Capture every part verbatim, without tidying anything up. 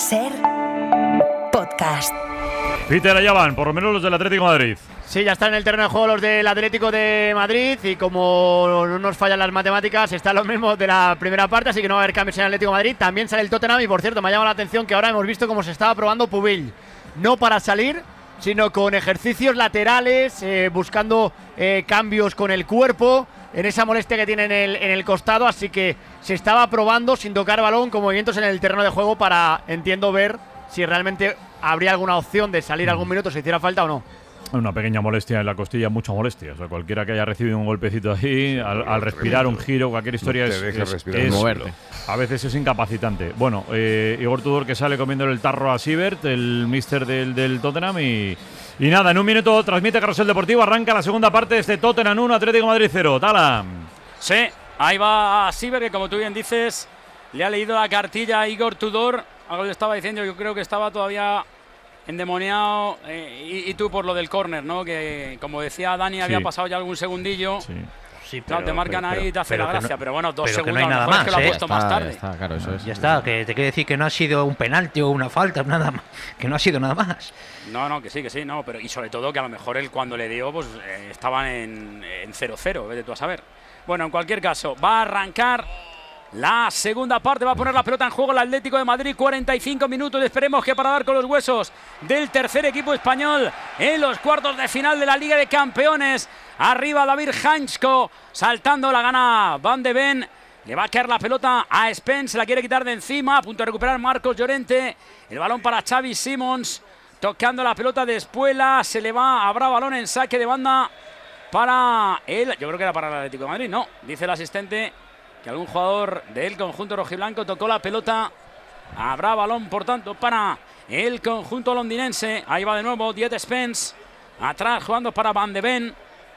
Ser podcast. Peter, allá van, por lo menos los del Atlético de Madrid. Sí, ya están en el terreno de juego los del Atlético de Madrid y como no nos fallan las matemáticas, están los mismos de la primera parte, así que no va a haber cambios en el Atlético de Madrid. También sale el Tottenham y, por cierto, me ha llamado la atención que ahora hemos visto cómo se estaba probando Pubil. No para salir, sino con ejercicios laterales, eh, buscando eh, cambios con el cuerpo, en esa molestia que tiene en el, en el costado, así que se estaba probando sin tocar balón con movimientos en el terreno de juego para, entiendo, ver si realmente habría alguna opción de salir algún minuto si hiciera falta o no. Una pequeña molestia en la costilla, mucha molestia. O sea, cualquiera que haya recibido un golpecito ahí, al, al respirar un giro, cualquier historia no es, es, respirar, es moverte. A veces es incapacitante. Bueno, eh, Igor Tudor que sale comiéndole el tarro a Siebert, el míster del, del Tottenham y, y nada, en un minuto transmite Carrusel Deportivo, arranca la segunda parte de este Tottenham uno, Atlético de Madrid cero. Tala. Sí, ahí va Siebert, que como tú bien dices, le ha leído la cartilla a Igor Tudor. Algo le estaba diciendo, yo creo que estaba todavía endemoniado, eh, y, y tú por lo del córner, ¿no? Que como decía Dani, sí. había pasado ya algún segundillo. Sí. Sí, pero, claro, te marcan pero, ahí y te hace la gracia, no, pero bueno, dos pero segundos no hay nada más, más, que lo ha ¿eh? puesto está, más tarde. Está, claro, eso es, ya está, que te quiere decir que no ha sido un penalti o una falta, nada más, que no ha sido nada más. No, no, que sí, que sí, no, pero y sobre todo que a lo mejor él cuando le dio, pues eh, estaban en cero cero, vete tú a saber. Bueno, en cualquier caso, va a arrancar la segunda parte, va a poner la pelota en juego el Atlético de Madrid, cuarenta y cinco minutos, esperemos que para dar con los huesos del tercer equipo español en los cuartos de final de la Liga de Campeones. Arriba David Hansko, saltando, la gana Van de Ven, le va a caer la pelota a Spence, la quiere quitar de encima, a punto de recuperar Marcos Llorente, el balón para Xavi Simons, tocando la pelota de Espuela, se le va, habrá balón en saque de banda para él, yo creo que era para el Atlético de Madrid, no, dice el asistente que algún jugador del conjunto rojiblanco tocó la pelota. Habrá balón, por tanto, para el conjunto londinense. Ahí va de nuevo Diet Spence. Atrás jugando para Van de Ven.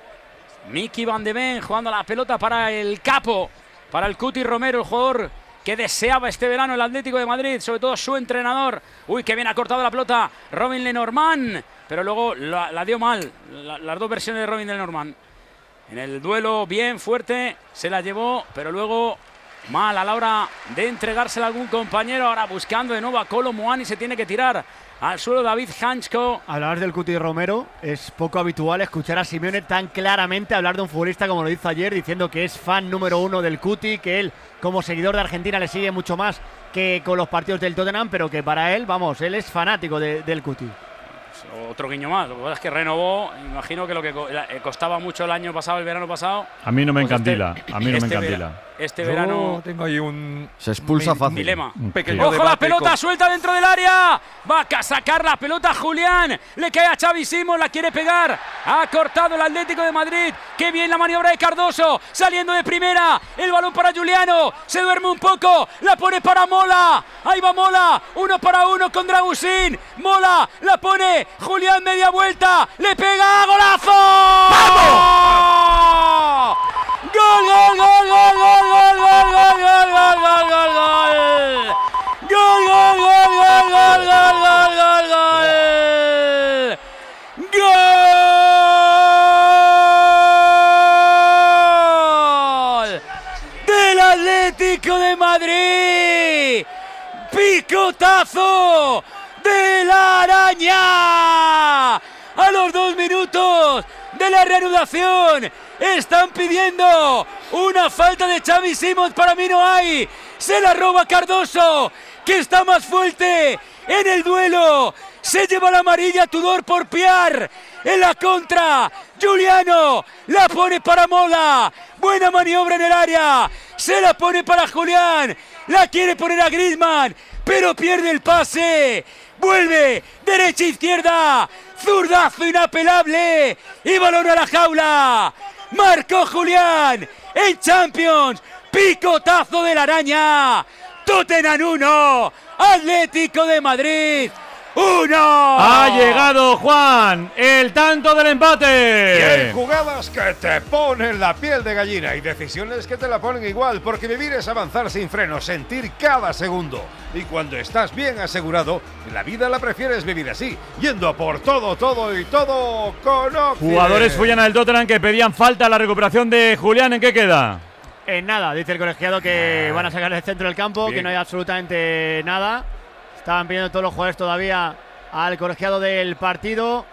Mickey Van de Ven jugando la pelota para el capo, para el Cuti Romero, el jugador que deseaba este verano el Atlético de Madrid, sobre todo su entrenador. Uy, que bien ha cortado la pelota Robin Lenormand, pero luego la, la dio mal. La, las dos versiones de Robin Lenormand. En el duelo bien fuerte, se la llevó, pero luego mal a la hora de entregársela a algún compañero. Ahora buscando de nuevo a Kolo Muani, se tiene que tirar al suelo David Hansko. Hablabas del Cuti Romero, es poco habitual escuchar a Simeone tan claramente hablar de un futbolista como lo hizo ayer, diciendo que es fan número uno del Cuti, que él como seguidor de Argentina le sigue mucho más que con los partidos del Tottenham, pero que para él, vamos, él es fanático de, del Cuti. Otro guiño más, lo que pasa es que renovó, imagino que lo que costaba mucho el año pasado, el verano pasado. A mí no me pues encandila, este, a mí no este me encandila. Vera, este verano tengo ahí un se expulsa mi, fácil. Dilema. Un pequeño Ojo, la pelota con... suelta dentro del área. Va a sacar la pelota Julián. Le cae a Xavi Simons, la quiere pegar. Ha cortado el Atlético de Madrid. Qué bien la maniobra de Cardoso. Saliendo de primera. El balón para Juliano. Se duerme un poco. La pone para Mola. Ahí va Mola. Uno para uno con Dragusin. Mola la pone. Julián media vuelta. Le pega. ¡Golazo! ¡Vamos! ¡Gol, gol, gol, gol, gol, gol, gol, gol, gol, gol, gol, gol, gol! ¡Gol, gol, gol, gol, gol, gol, gol, gol, gol! ¡Gol! ¡Del Atlético de Madrid! ¡Picotazo de la Araña! A los dos minutos de la reanudación están pidiendo una falta de Xavi Simons, para mí no hay, se la roba Cardoso, que está más fuerte en el duelo, se lleva la amarilla Tudor por piar en la contra, Juliano la pone para Mola, buena maniobra en el área, se la pone para Julián, la quiere poner a Griezmann, pero pierde el pase, vuelve, derecha izquierda, zurdazo inapelable y balón a la jaula. Marcó Julián en Champions, picotazo de la Araña. Tottenham uno, Atlético de Madrid uno. Ha llegado, Juan, el tanto del empate. Y hay jugadas que te ponen la piel de gallina y decisiones que te la ponen igual, porque vivir es avanzar sin freno, sentir cada segundo. Y cuando estás bien asegurado, la vida la prefieres vivir así, yendo a por todo, todo y todo con Occident. Jugadores follan al Tottenham que pedían falta a la recuperación de Julián. ¿En qué queda? En nada, dice el colegiado que van a sacar el centro del campo, bien, que no hay absolutamente nada. Estaban pidiendo todos los jugadores todavía al colegiado del partido.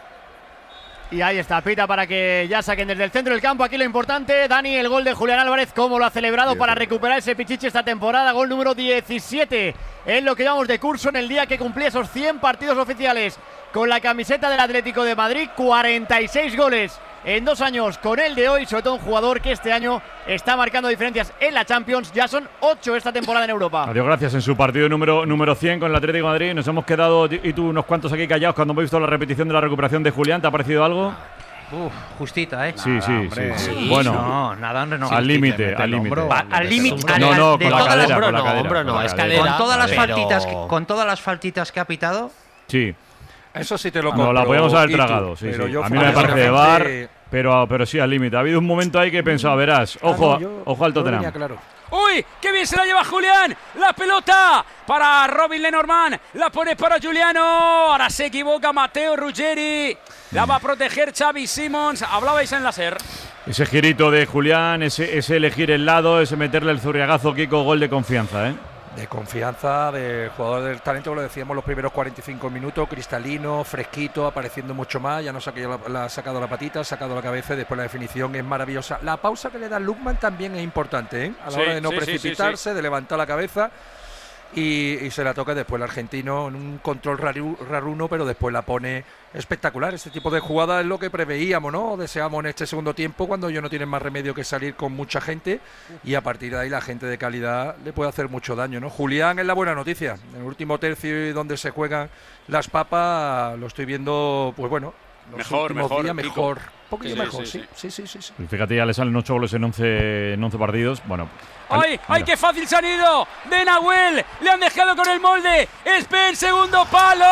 Y ahí está, pita para que ya saquen desde el centro del campo. Aquí lo importante, Dani, el gol de Julián Álvarez, cómo lo ha celebrado para recuperar ese pichichi esta temporada. Gol número diecisiete en lo que llevamos de curso, en el día que cumplía esos cien partidos oficiales con la camiseta del Atlético de Madrid. cuarenta y seis goles en dos años con el de hoy, sobre todo un jugador que este año está marcando diferencias en la Champions. Ya son ocho esta temporada en Europa. Adiós, gracias. En su partido número, número cien con el Atlético de Madrid nos hemos quedado, y tú unos cuantos aquí callados cuando hemos visto la repetición de la recuperación de Julián. ¿Te ha parecido algo? Uf, justita, ¿eh? Sí, Nada, sí, hombre. sí, sí. Sí, Bueno, no, nada, hombre, no. al límite, al límite. Al límite. No, no, de con la todas cadera, las- con la no, cadera. hombro no, con la es cadera. cadera. Con todas las Pero- faltitas, que- con todas las faltitas que ha pitado. Sí. Eso sí te lo No, compro. la podíamos haber Itu, tragado, sí, pero sí. yo A mí no me parece de francamente- bar, pero, pero sí al límite. Ha habido un momento ahí que he pensado, verás, ojo, Ah, no, yo- ojo al yo venía Tottenham. claro. ¡Uy! ¡Qué bien se la lleva Julián! ¡La pelota para Robin Lenormand! ¡La pone para Giuliano! Ahora se equivoca Matteo Ruggeri. La va a proteger Xavi Simons. Hablabais en la SER. Ese girito de Julián, ese, ese elegir el lado, ese meterle el zurriagazo, Kiko, gol de confianza, ¿eh? De confianza, de jugador del talento, lo decíamos los primeros cuarenta y cinco minutos, cristalino, fresquito, apareciendo mucho más, ya no ha la, la, ha sacado la patita, ha sacado la cabeza y después la definición es maravillosa. La pausa que le da Lukman también es importante, ¿eh? A la Sí, hora de no sí, sí, precipitarse, sí, sí. de levantar la cabeza y, y se la toca después el argentino en un control raru- raruno, pero después la pone espectacular. Este tipo de jugada es lo que preveíamos, ¿no? Deseamos en este segundo tiempo, cuando ellos no tienen más remedio que salir con mucha gente y a partir de ahí la gente de calidad le puede hacer mucho daño, ¿no? Julián es la buena noticia. En el último tercio y donde se juegan las papas, lo estoy viendo, pues bueno, los Mejor, últimos mejor, días Kiko. mejor. Un poquillo Sí, mejor, sí, sí. Sí, sí, sí, sí. Y fíjate, ya le salen ocho goles en once, en once partidos. Bueno. ¡Ay, mira. ay, qué fácil se han ido! De Nahuel, le han dejado con el molde. Espen, segundo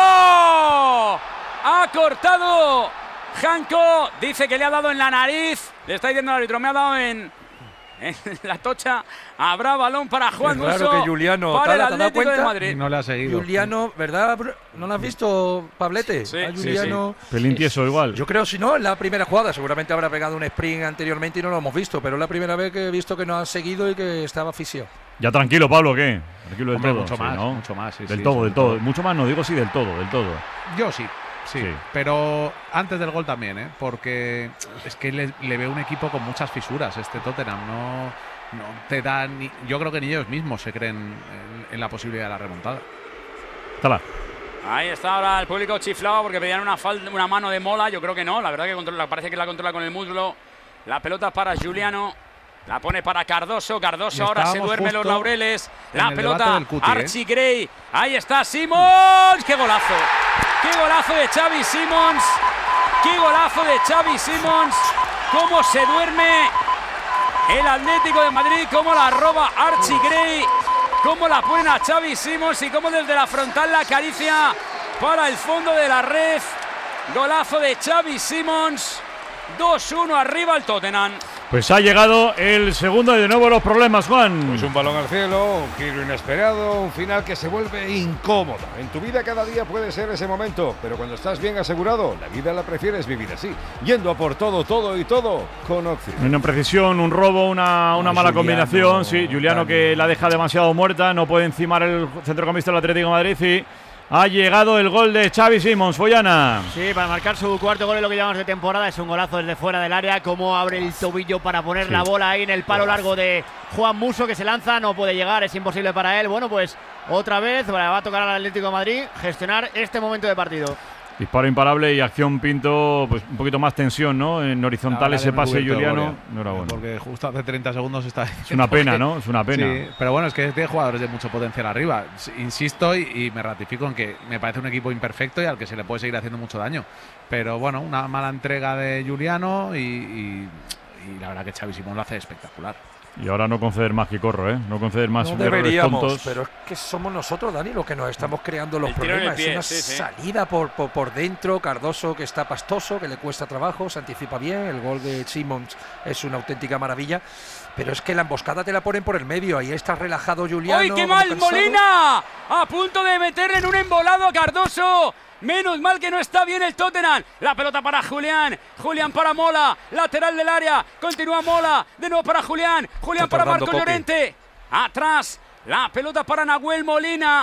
palo. Ha cortado Janko. Dice que le ha dado en la nariz. Le está diciendo al árbitro, me ha dado en, en la tocha. Habrá balón para Juan Es raro Musso. que Juliano, para el Tala, ¿te has dado Atlético de cuenta? Madrid. No le ha seguido. Juliano, ¿verdad? bro? ¿No lo has visto, Pablete? Sí, A sí, Juliano. Pelín tieso igual. Yo creo, si no, en la primera jugada. Seguramente habrá pegado un sprint anteriormente y no lo hemos visto, pero es la primera vez que he visto que no ha seguido y que estaba asfixiado. Ya tranquilo, Pablo, ¿qué? Tranquilo del Hombre, todo. mucho sí, más, ¿no? mucho más, sí, del sí, todo, sobre del todo. todo. Mucho más no digo sí, del todo, del todo. Yo sí, sí, Sí. pero antes del gol también, ¿eh? Porque es que le, le veo un equipo con muchas fisuras, este Tottenham. No, no te da ni, yo creo que ni ellos mismos se creen en, en la posibilidad de la remontada. Tala. Ahí está ahora el público chiflado porque pedían una, falta, una mano de Mola. Yo creo que no. La verdad que controla, parece que la controla con el muslo. La pelota es para Giuliano. La pone para Cardoso. Cardoso Y ahora se estábamos duerme los justo laureles. en La el debate pelota del Cuti, ¿eh? Archie Gray. Ahí está Simons. ¡Qué golazo! ¡Qué golazo de Xavi Simons! ¡Qué golazo de Xavi Simons! ¡Cómo se duerme el Atlético de Madrid! ¡Cómo la roba Archie Gray! ¡Cómo la ponen a Xavi Simons! Y cómo desde la frontal la acaricia para el fondo de la red. Golazo de Xavi Simons. dos uno arriba el Tottenham. Pues ha llegado el segundo y de nuevo los problemas, Juan. Pues un balón al cielo, un giro inesperado, un final que se vuelve incómodo. En tu vida cada día puede ser ese momento, pero cuando estás bien asegurado, la vida la prefieres vivir así, yendo a por todo, todo y todo con Occident. Una imprecisión, un robo, una, una No, mala Giuliano, combinación. Sí, Giuliano que Dani. la deja demasiado muerta, no puede encimar el centrocampista del Atlético de Madrid y ha llegado el gol de Xavi Simons, Follana. Sí, para marcar su cuarto gol en lo que llamamos de temporada. Es un golazo desde fuera del área. Cómo abre el tobillo para poner Sí. la bola ahí en el palo largo de Juan Musso, que se lanza, no puede llegar, es imposible para él. Bueno, pues otra vez va a tocar al Atlético de Madrid gestionar este momento de partido. Disparo imparable y acción Pinto, pues un poquito más tensión, ¿no? En horizontal Ahora ese ya me he pase cubierto de Giuliano. gloria, Enhorabuena. Porque justo hace treinta segundos está. Es una pena, ¿no? Es una pena. Sí, pero bueno, es que tiene jugadores de mucho potencial arriba. S- Insisto y, y me ratifico en que me parece un equipo imperfecto y al que se le puede seguir haciendo mucho daño. Pero bueno, una mala entrega de Giuliano y, y- y la verdad que Xavi Simón lo hace espectacular. Y ahora no conceder más que corro, ¿eh? No conceder más No errores deberíamos, tontos. pero es que somos nosotros, Dani, los que nos estamos creando los El tiro en el problemas. pie, es una sí, sí. salida por, por, por dentro, Cardoso que está pastoso, que le cuesta trabajo, se anticipa bien, el gol de Simons es una auténtica maravilla, pero es que la emboscada te la ponen por el medio, ahí está relajado Giuliano. ¡Ay, qué como mal, cansado. Molina! A punto de meterle en un embolado a Cardoso. Menos mal que no está bien el Tottenham. La pelota para Julián. Julián para Mola. Lateral del área. Continúa Mola. De nuevo para Julián. Julián Está para tardando Marco Coque. Llorente. Atrás. La pelota para Nahuel Molina.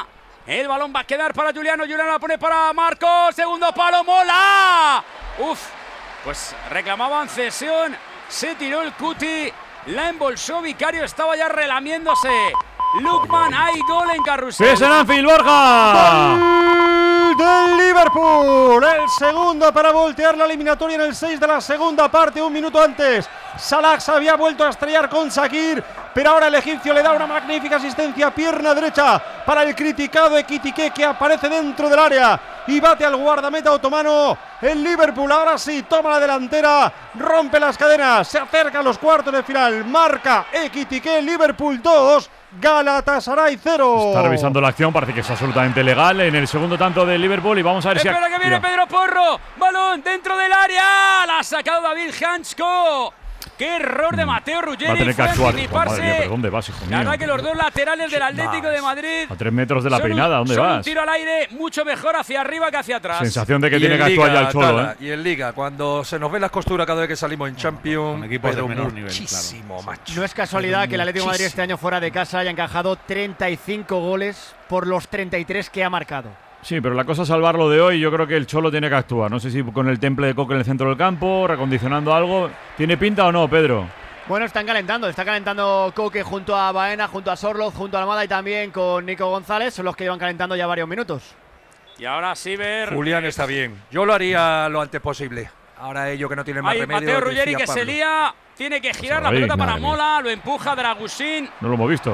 El balón va a quedar para Juliano. Juliano la pone para Marcos. Segundo palo, Mola. Uf, pues reclamaban cesión. Se tiró el cuti. La embolsó Vicario. Estaba ya relamiéndose. Lukman, hay gol en Carrusel. ¡Es en Anfield, Borja! Gol del Liverpool. El segundo para voltear la eliminatoria en el seis de la segunda parte. Un minuto antes, Salah se había vuelto a estrellar con Shaqiri, pero ahora el egipcio le da una magnífica asistencia, pierna derecha para el criticado Ekitike, que aparece dentro del área y bate al guardameta otomano. El Liverpool ahora sí toma la delantera, rompe las cadenas, se acerca a los cuartos de final, marca Ekitike. Liverpool dos, Galatasaray cero. Está revisando la acción, parece que es absolutamente legal en el segundo tanto del Liverpool y vamos a ver si... Espera que viene Mira. Pedro Porro, balón dentro del área, la ha sacado David Hansko. ¡Qué error de Mateo Ruggeri! Va a tener que Fue actuar. anticiparse. Madre mía, ¿pero dónde vas, hijo mío? La verdad que los dos laterales del Atlético de Madrid A tres metros de la son un- peinada, ¿dónde son un vas? tiro al aire mucho mejor hacia arriba que hacia atrás. Sensación de que Y tiene en que actuar Liga, ya el Cholo, Tala, ¿eh? Y en Liga, cuando se nos ven las costuras cada vez que salimos en Champions, con equipos de pero menor nivel, muchísimo, macho. No es casualidad que el Atlético de Madrid este año fuera de casa haya encajado treinta y cinco goles por los treinta y tres que ha marcado. Sí, pero la cosa es salvarlo de hoy. Yo creo que el Cholo tiene que actuar. No sé si con el temple de Coque en el centro del campo, recondicionando algo. ¿Tiene pinta o no, Pedro? Bueno, están calentando, está calentando Coque junto a Baena, junto a Sorloz, junto a Almada y también con Nico González, son los que llevan calentando ya varios minutos. Y ahora Siber. Julián está bien. Yo lo haría lo antes posible. Ahora ellos que no tienen más Hay remedio. Mateo decía Ruggeri que Pablo. se lía. Tiene que girar la ahí, pelota para madre mía. Mola. Lo empuja Dragusín. No lo hemos visto.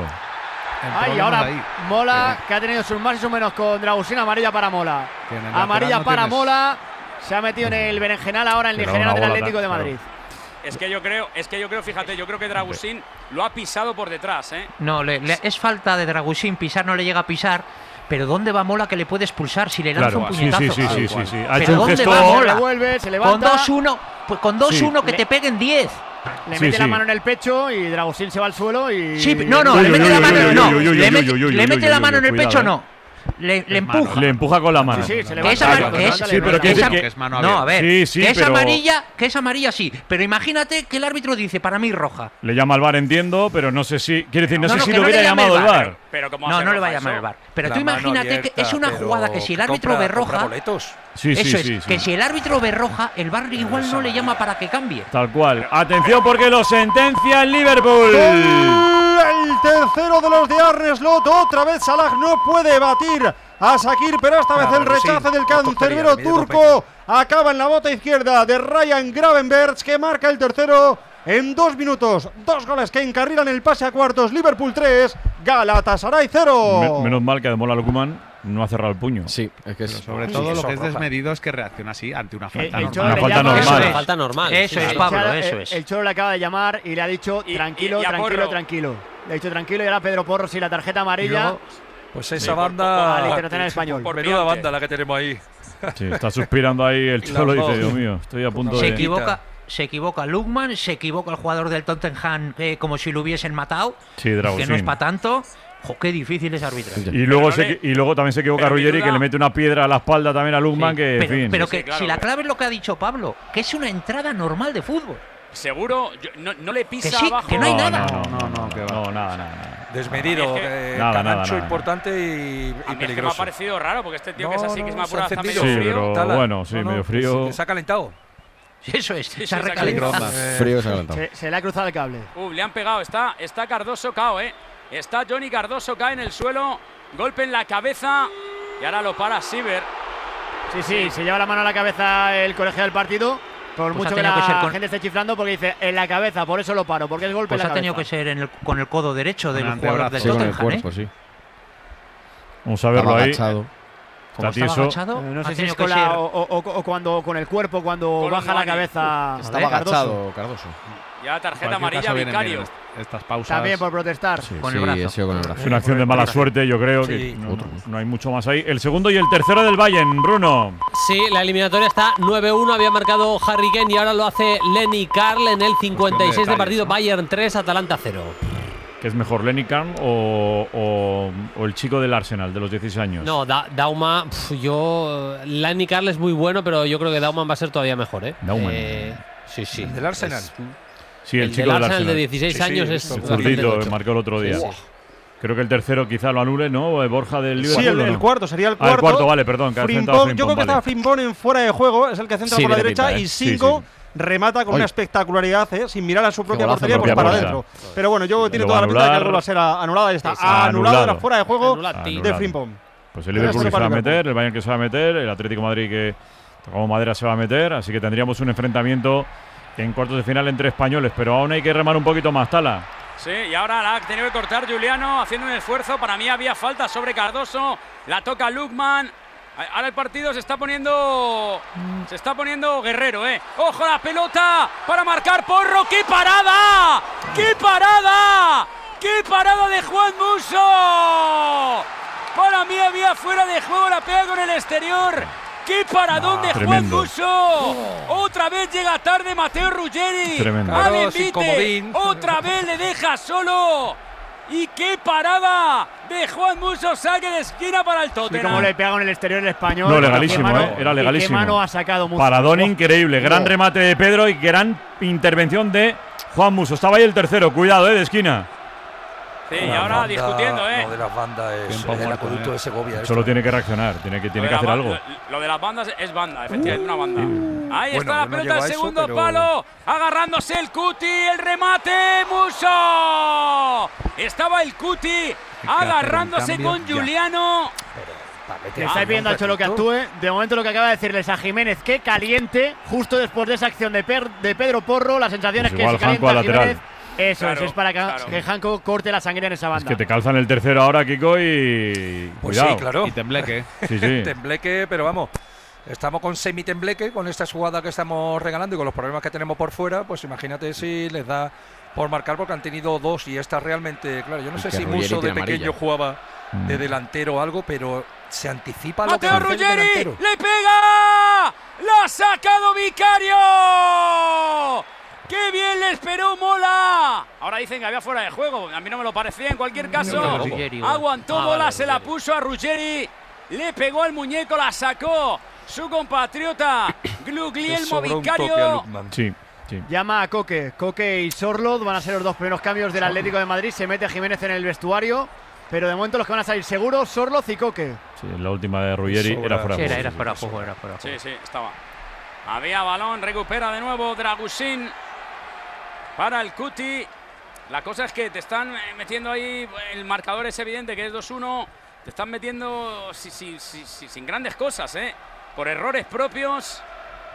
Ay, ahora Mola, que ha tenido sus más y sus menos con Dragusín, amarilla para Mola. Que en el lateral Amarilla no para tienes- Mola. Se ha metido en el berenjenal ahora el Pero nigeriano una del bola Atlético de tal, Madrid. Es que yo creo, es que yo creo, fíjate, yo creo que Dragusín lo ha pisado por detrás, ¿eh? No, le- le- es falta de Dragusín, pisar no le llega a pisar. Pero ¿dónde va Mola que le puede expulsar si le lanza Claro, un sí, puñetazo? sí, sí, sí, sí, sí. Ha ¿Pero hecho un dónde gesto. va Se Mola? revuelve, se Con levanta, dos uno, pues con dos uno Sí. que Le- te peguen diez. le Sí, mete la sí. mano en el pecho y Dragusín se va al suelo y... Sí, no, no, Uy, le uy, mete uy, la uy, mano, uy, no, uy, uy, le uy, mete- uy, uy, le uy, mete uy, la uy, mano en el cuidado, pecho, eh. no. Le, le mano, empuja. Le empuja con la mano. Sí, sí, se Que levanta. es amar- se que es- levanta, sí, le pero levanta. que que es es que- am- que es mano no, a abierta. ver, Sí, sí, que es pero- amarilla, que es amarilla sí, pero imagínate que el árbitro dice, para mí roja. Le llama al VAR, entiendo, pero no sé si. Quiere decir, no, No, sé no, si que le no le hubiera llame llamado el el VAR. VAR. Pero como No, no le va a llamar el VAR. Pero La tú mano imagínate que abierta, es una pero jugada que si el árbitro compra- ve compra roja, boletos. Sí, sí, eso es, sí, que sí. si el árbitro ve roja, el VAR igual no le llama para que cambie. Tal cual. Atención porque lo sentencia el Liverpool. Gol, el tercero de los de Arne Slot. Otra vez Salah no puede batir a Shaqiri, pero esta vez Claro, el rechace sí. del Qué cancerbero tontería, medio turco acaba en la bota izquierda de Ryan Gravenberch, que marca el tercero en dos minutos. Dos goles que encarrilan el pase a cuartos. Liverpool tres, Galatasaray cero. Me- menos mal que Ademola Lukman no ha cerrado el puño. Sí, es que es, Sobre Sí, todo eso lo que es roja. desmedido es que reacciona así ante una falta el normal. Cholo Una le falta llama- normal. Eso una es. falta normal. Eso Sí, es, sí. Pablo, Cholo- eso el- es. El Cholo le acaba de llamar y le ha dicho Y- tranquilo, y- y a tranquilo, Porro. tranquilo. Le ha dicho tranquilo y ahora Pedro Porro, sí, la tarjeta Y amarilla. luego, pues esa Sí, por- banda. al internacional español. por Menuda Piante. banda la que tenemos ahí. Sí, está suspirando ahí el Cholo y Las dice, dos. Dios mío, estoy a punto Se de... equivoca, se equivoca Lukman, se equivoca el jugador del Tottenham eh, como si lo hubiesen matado. Sí, Que no es Dragusín. para tanto. Jo, qué difícil es arbitrar. Y luego, Pero no se, le- y luego también se equivoca pero mi Ruggeri, duda- que le mete una piedra a la espalda también a Lukman, Sí, que, pero en fin. pero Sí, que sí, claro. si la clave es lo que ha dicho Pablo, que es una entrada normal de fútbol. Seguro, yo- no, no le pisa Que sí, abajo. que no hay no, nada. No, no, No, no, que va. no, nada, nada, nada. Desmedido, A mí es que- eh, Nada, nada, canancho nada. importante y, y A mí es que me ha peligroso. parecido raro porque este tío que es No, así, que es no, más se ha pura, está encendido. medio Sí, frío. pero Tala. bueno, sí, No, no, medio que frío. Se, se ha calentado. Eso es, Sí, se ha sí, se ha recalentado. calentado. Eh, Frío se ha calentado. Se, se le ha cruzado el cable. Uh, le han pegado, está, está Cardoso cao, eh. Está Johnny Cardoso, cae en el suelo, golpe en la cabeza y ahora lo para Siber. Sí, sí, se lleva la mano a la cabeza el colegio del partido. Por Pues ha mucho que tenido la que ser con- gente esté chiflando, porque dice en la cabeza, por eso lo paro, porque es golpe Pues en la ha tenido que cabeza. ser en el- con el codo derecho del Con el jugador del antebrazo. Sí, con el Tottenham. ¿eh? cuerpo, sí. Vamos a verlo Estaba ahí. agachado. Como Está estaba tieso. agachado, Eh, no ha sé si tenido es con que la, ser- o, o- o cuando con el cuerpo, cuando Con baja la Moani. cabeza. Estaba Cardoso. agachado, Cardoso. Ya En tarjeta cualquier amarilla, caso vienen bien Vicario. est- estas pausas. También por protestar. con el Sí, brazo. ha sido con el brazo. Es una acción de mala suerte, yo creo que Sí. no, no- no hay mucho más ahí. El segundo y el tercero del Bayern, Bruno. Sí, la eliminatoria está nueve uno, había marcado Harry Kane y ahora lo hace Lenny Karl en el cincuenta y seis de detalles, partido. ¿no? Bayern tres, Atalanta cero. ¿Qué es mejor, Lenny Kahn o, o- o el chico del Arsenal de los dieciséis años? No, Da- Dauma, pf, yo. Lenny Karl es muy bueno, pero yo creo que Dauman va a ser todavía mejor, ¿eh? Dauman. Eh, sí, sí. ¿Del Arsenal? Es- Sí, el, el chico del del Arsenal Arsenal. de dieciséis Sí, sí, años he es visto. El bastante zurdito, tocho. marcó el otro día. Sí, sí. Creo que el tercero quizá lo anule, ¿no? Borja del Liverpool. Sí, el, ¿no? el cuarto sería el Ah, cuarto. el cuarto, vale, perdón. Que ha Frimpong, centrado Frimpong, yo creo que vale. estaba Frimpong en fuera de juego, es el que centra Sí, por la tiene derecha pinta, ¿eh? y Sí, cinco sí. remata con Oy. una espectacularidad, ¿eh? Sin mirar a su propia golazo, portería, pues propia para bolsa. adentro. Pero bueno, yo tiene Lo toda va la a pinta de que anular. vuelva a ser a- anulada. Ahí está. Sí, sí. Anulado, Anulado. era fuera de juego Anulati. de Frimpong. Pues el Liverpool Esto que se para va a Liverpool. meter, el Bayern que se va a meter, el Atlético de Madrid que como madera se va a meter, así que tendríamos un enfrentamiento en cuartos de final entre españoles, pero aún hay que remar un poquito más, Tala. Sí, y ahora la ha tenido que cortar Juliano haciendo un esfuerzo. Para mí había falta sobre Cardoso. La toca Lukman. Ahora el partido se está poniendo. Se está poniendo guerrero, ¿eh? ¡Ojo la pelota! Para marcar Porro. ¡Qué parada! ¡Qué parada! ¡Qué parada de Juan Musso! Para mí había fuera de juego. La pega con el exterior. ¡Qué paradón de Juan tremendo. Musso! Otra vez llega tarde Mateo Ruggeri. Tremendo. Al Claro, sin envite. comodín. Otra vez le deja solo. ¡Y qué parada de Juan Musso! Saque de esquina para el Y Tottenham. como le pega con el exterior el español. No, ¿Qué legalísimo, mano- ¿eh? Era y legalísimo. Qué mano ha sacado Musso. Paradón Oh. increíble, gran Oh. remate de Pedro y gran intervención de Juan Musso. Estaba ahí el tercero, cuidado, ¿eh? De esquina. Sí, y La ahora banda- discutiendo, ¿eh? Lo de las bandas es Tiempo el muerto, acueducto eh. de Segovia. esto. Solo tiene que reaccionar, tiene que, tiene Lo que de hacer la algo. ba- Lo, lo de las bandas es banda, efectivamente, una banda. Ahí Bueno, está yo la no pelota llego al a eso, segundo pero- palo. Agarrándose el Cuti, el remate, Musso. Estaba el Cuti agarrándose cambio con ya. Juliano. Le estáis pidiendo al Cholo que actúe. De momento lo que acaba de decirles a Jiménez que caliente. Justo después de esa acción de, Per- de Pedro Porro, la sensación Pues es que igual si Janko calienta al lateral. Jiménez, eso Claro, es, es para que, claro. que Janko corte la sangre en esa Es banda. que te calzan el tercero ahora, Kiko, y. Pues cuidado. sí, claro. Y tembleque. Sí, sí. Tembleque, pero vamos. Estamos con semi-tembleque, con esta jugada que estamos regalando y con los problemas que tenemos por fuera, pues imagínate si les da por marcar porque han tenido dos y esta realmente, claro, yo no Y sé que si Ruggeri Musso de tiene pequeño amarilla. jugaba Mm. de delantero o algo, pero se anticipa lo que Mateo hace el Ruggeri delantero. le pega. ¡La ha sacado Vicario! ¡Qué bien le esperó Mola! Ahora dicen que había fuera de juego. A mí no me lo parecía en cualquier caso. Ruggeri, igual. Aguantó Ah, Mola, vale, se la Ruggeri. puso a Ruggeri. Le pegó al muñeco, la sacó su compatriota Guglielmo Sobró un toque a Vicario. Lukman. Sí, sí. Llama a Coque. Coque y Sorloth van a ser los dos primeros cambios del Atlético de Madrid. Se mete Jiménez en el vestuario. Pero de momento los que van a salir seguros, Sorloth y Coque. Sí, la última de Ruggeri Sobra. era fuera Sí, de era, juego, era sí, fuera de sí. juego, era fuera de Sí, juego. sí, estaba. Había balón, recupera de nuevo Dragusin para el Cuti. La cosa es que te están eh, metiendo ahí, el marcador es evidente que es dos uno. Te están metiendo si- si- si- si- sin grandes cosas, ¿eh? Por errores propios.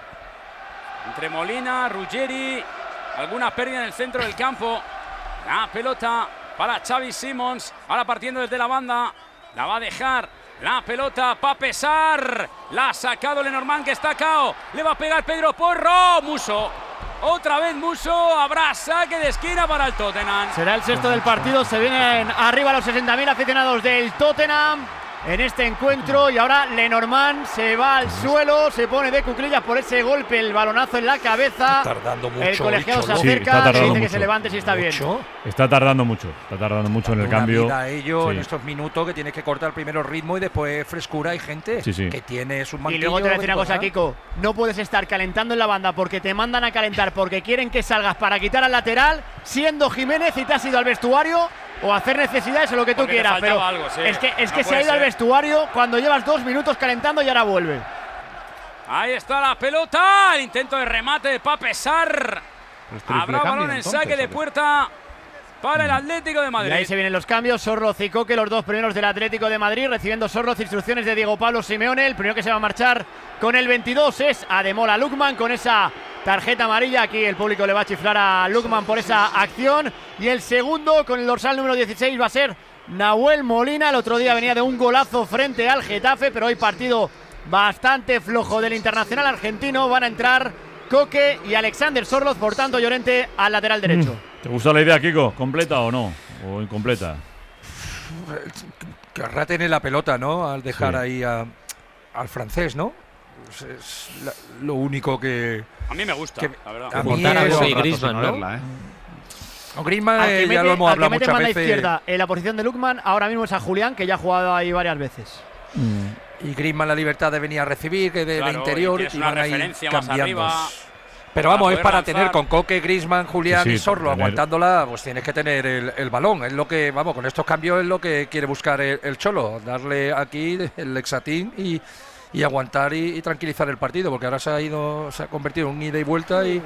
Entre Molina, Ruggeri, alguna pérdida en el centro del campo. La pelota para Xavi Simons. Ahora partiendo desde la banda. La va a dejar. La pelota para pesar. La ha sacado Lenormand que está cao. Le va a pegar Pedro Porro. Musso. Otra vez Musso. Habrá saque de esquina para el Tottenham. Será el sexto del partido. Se vienen arriba los sesenta mil aficionados del Tottenham en este encuentro. Y ahora Lenormand se va al suelo. Se pone de cuclillas por ese golpe. El balonazo en la cabeza. Tardando mucho. El colegiado se Cholo. Sí, está acerca. tardando dice que mucho. se levante si está bien. Mucho. Está tardando mucho, está tardando mucho en el Una cambio. vida a ello Sí. en estos minutos que tienes que cortar primero ritmo y después frescura. Hay gente Sí, sí. que tiene sus Y manquillos. luego te voy a decir una cosa, ¿verdad? Kiko. No puedes estar calentando en la banda porque te mandan a calentar porque quieren que salgas para quitar al lateral, siendo Jiménez y te has ido al vestuario o hacer necesidades o lo que tú Porque te quieras. faltaba Pero algo, sí. es que, es No que se puede ha ido al ser. vestuario cuando llevas dos minutos calentando y ahora vuelve. Ahí está la pelota. El intento de remate de Papesar. Pues triple Habrá cambio, balón en entonces, saque ¿o de qué? puerta para el Atlético de Y Madrid. ahí se vienen los cambios. Sorloth y Coque, los dos primeros del Atlético de Madrid, recibiendo Sorloth instrucciones de Diego Pablo Simeone. El primero que se va a marchar con el veintidós es Ademola Lukman con esa tarjeta amarilla. Aquí el público le va a chiflar a Lukman por esa acción. Y el segundo con el dorsal número dieciséis va a ser Nahuel Molina. El otro día venía de un golazo frente al Getafe, pero hoy partido bastante flojo del internacional argentino. Van a entrar Coque y Alexander Sorloth, por tanto Llorente al lateral derecho. ¿Te gusta la idea, Kiko? ¿Completa o no? ¿O incompleta? Querrá tener la pelota, ¿no? Al dejar Sí. ahí a- al francés, ¿no? Es, es la- lo único que. A mí me gusta, que- la verdad. a mí Montar a es- Coque y Rato Griezmann, sin ¿no? verla, ¿eh? No, Griezmann, Al que eh, mete, ya lo hemos al que hablado mete muchas banda veces. izquierda en la posición de Lukman ahora mismo es a Julián, que ya ha jugado ahí varias veces. Y Griezmann la libertad de venir a recibir, que de, de Claro, interior, y tienes y una van a ir referencia más cambiando. arriba. Pero vamos, para es para lanzar. tener con Coque, Griezmann, Julián Sí, sí, y Sorlo tener- aguantándola, pues tienes que tener el, el balón. Es lo que, vamos, con estos cambios es lo que quiere buscar el, el Cholo, darle aquí el Lexatín y, y aguantar y, y tranquilizar el partido, porque ahora se ha ido, se ha convertido en un ida y vuelta y.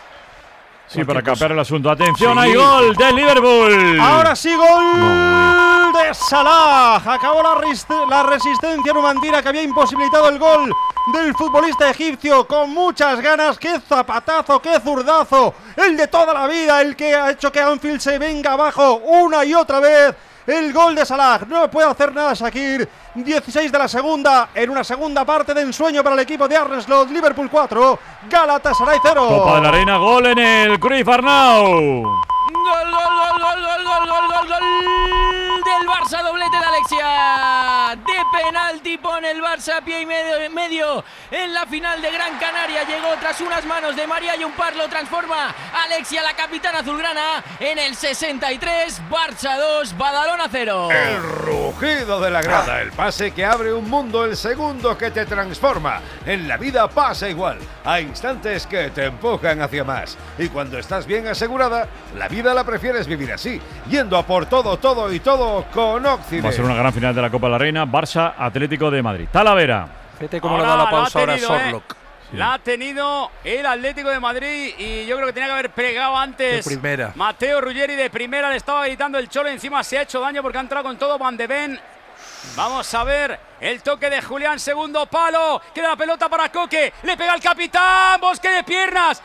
Sí, para cualquier cosa. capear el asunto. Atención, Sí. hay gol del Liverpool. Ahora sí, gol No, de Salah. Acabó la, rest- la resistencia numandina que había imposibilitado el gol del futbolista egipcio con muchas ganas. ¡Qué zapatazo, qué zurdazo! El de toda la vida, el que ha hecho que Anfield se venga abajo una y otra vez. El gol de Salah, no puede hacer nada Shaqiri. dieciséis de la segunda, en una segunda parte de ensueño para el equipo de Arne Slot. Liverpool cuatro, Galatasaray cero. Copa de la Reina, gol en el Cruyff Arnau. Gol, gol, gol, gol, gol, gol, gol, gol, gol del Barça, doblete de Alexia. De penalti pone el Barça pie y medio, medio en la final de Gran Canaria. Llegó tras unas manos de María y un par lo transforma Alexia, la capitana azulgrana, en el sesenta y tres. Barça dos, Badalona cero. El rugido de la grada, el pase que abre un mundo, el segundo que te transforma. En la vida pasa igual, hay instantes que te empujan hacia más. Y cuando estás bien asegurada, la vida la prefieres vivir así, yendo a por todo, todo y todo con Occident. Va a ser una gran final de la Copa de la Reina. Barça, Atlético de Madrid. Talavera. Fíjate cómo le ha dado la pausa ahora a tenido, ¿eh? Sorlock. La ha tenido el Atlético de Madrid y yo creo que tenía que haber pegado antes. De primera. Mateo Ruggeri de primera, le estaba gritando el Cholo, encima se ha hecho daño porque ha entrado con todo Van de Ven. Vamos a ver el toque de Julián, segundo palo, queda la pelota para Coque, le pega el capitán, Bosque de piernas,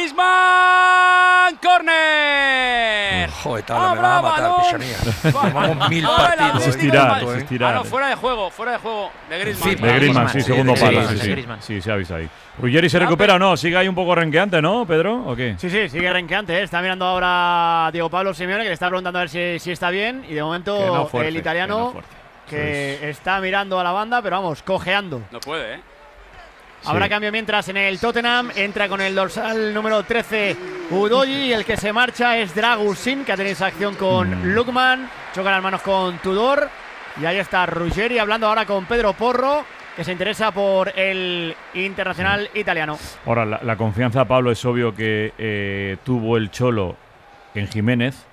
Griezmann, córner. Joder, Tala, me vas a matar, Pichonía. Llevamos mil partidos. Existirá, ¿eh? existirá. Ah, no, fuera de juego, fuera de juego de Griezmann. De Griezmann, sí, sí, segundo de palo. Griezmann, Sí, de sí. Griezmann. Sí, se ha visto ahí. Ruggeri se recupera o no, sigue ahí un poco renqueante, ¿no, Pedro? ¿O qué? Sí, sí, sigue renqueante, ¿eh? Está mirando ahora a Diego Pablo Simeone, que le está preguntando a ver si, si está bien. Y de momento Que no fuerce, el italiano que no fuerce. que está mirando a la banda, pero vamos, cojeando. No puede, ¿eh? Habrá Sí. cambio mientras en el Tottenham. Entra con el dorsal número trece Udogi. Y el que se marcha es Dragusin, que ha tenido esa acción con Mm. Lukman. Choca las manos con Tudor. Y ahí está Ruggeri hablando ahora con Pedro Porro, que se interesa por el internacional italiano. Ahora, la, la confianza, Pablo, es obvio que eh, tuvo el Cholo en Jiménez.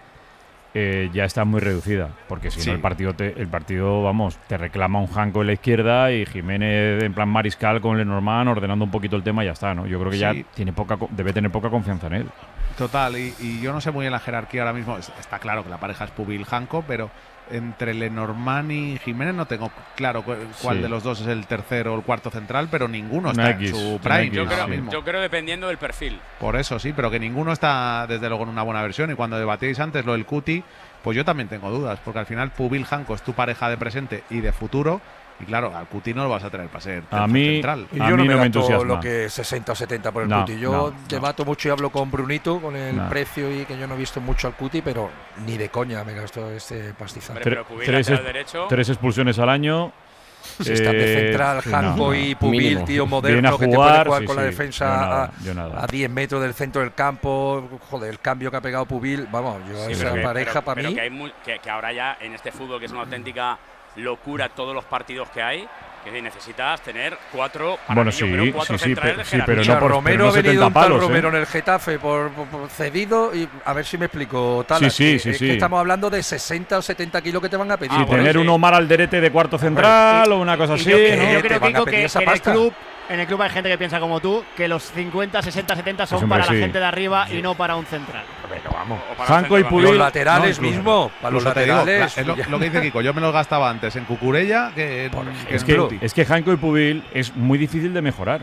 Eh, ya está muy reducida, porque si Sí. no el partido, te, el partido, vamos, te reclama un Janko en la izquierda y Jiménez en plan mariscal con Lenormand ordenando un poquito el tema y ya está, ¿no? Yo creo que ya Sí. tiene poca, co- debe tener poca confianza en él. Total, y, y yo no sé muy bien la jerarquía ahora mismo. Es- Está claro que la pareja es Pubil-Janko, pero entre Lenormand y Jiménez no tengo claro cu- cuál Sí. de los dos es el tercero o el cuarto central, pero ninguno Una está X, en su una prime X, Yo ahora creo, sí. mismo. yo creo dependiendo del perfil. Por eso sí, pero que ninguno está desde luego en una buena versión. Y cuando debatíais antes lo del Cuti, pues yo también tengo dudas, porque al final Pubil-Janko es tu pareja de presente y de futuro. Y claro, al Cuti no lo vas a tener para ser A mí- central. Y A yo no mí me no me gasto entusiasma. lo que sesenta o setenta por el No, Cuti. Yo no, debato mucho y hablo con Brunito, con el No. precio y que yo no he visto mucho al Cuti, pero ni de coña me gasto este pastizal. Hombre, Tre- pero Pubil, tres, lateral es- derecho. tres expulsiones al año. Si está de Eh, central, sí, Janko no, y no. Pubil, Mínimo. tío Viene moderno, a que te jugar, puede jugar sí, con la sí. defensa Yo nada, a, yo nada. a diez metros del centro del campo. Joder, el cambio que ha pegado Pubil, vamos, yo Sí, esa pero que- pareja pero, para pero mí. que, hay mu- que, que ahora ya en este fútbol, que es una auténtica locura todos los partidos que hay, que necesitas tener cuatro, para Bueno, mí, yo sí, creo, cuatro sí, sí, centrales pero- de sí, jerarquía. pero Mira, no por- Romero pero no ha venido setenta un tal palos, ¿eh? Romero en el Getafe por, por- por cedido y a ver si me explico. Talas, Sí, sí, que sí, es sí. que estamos hablando de sesenta o setenta kilos que te van a pedir. Sí, bueno, tener sí. un Omar Alderete de cuarto central o una cosa Y así, yo, que- ¿no? yo te creo, van a Kiko, pedir que esa en el pasta. club en el club hay gente que piensa como tú, que los cincuenta, sesenta, setenta son Pues, hombre, para sí. la gente de arriba y no para un central. Pero vamos. O para Janko el y centro Pubil. Los delantero. laterales No, incluso- mismo, para los Incluso te digo, laterales. es lo, lo que dice Kiko, yo me los gastaba antes en Cucurella que en, Por que ejemplo. en Es que, Cuti. es que Janko y Pubil es muy difícil de mejorar.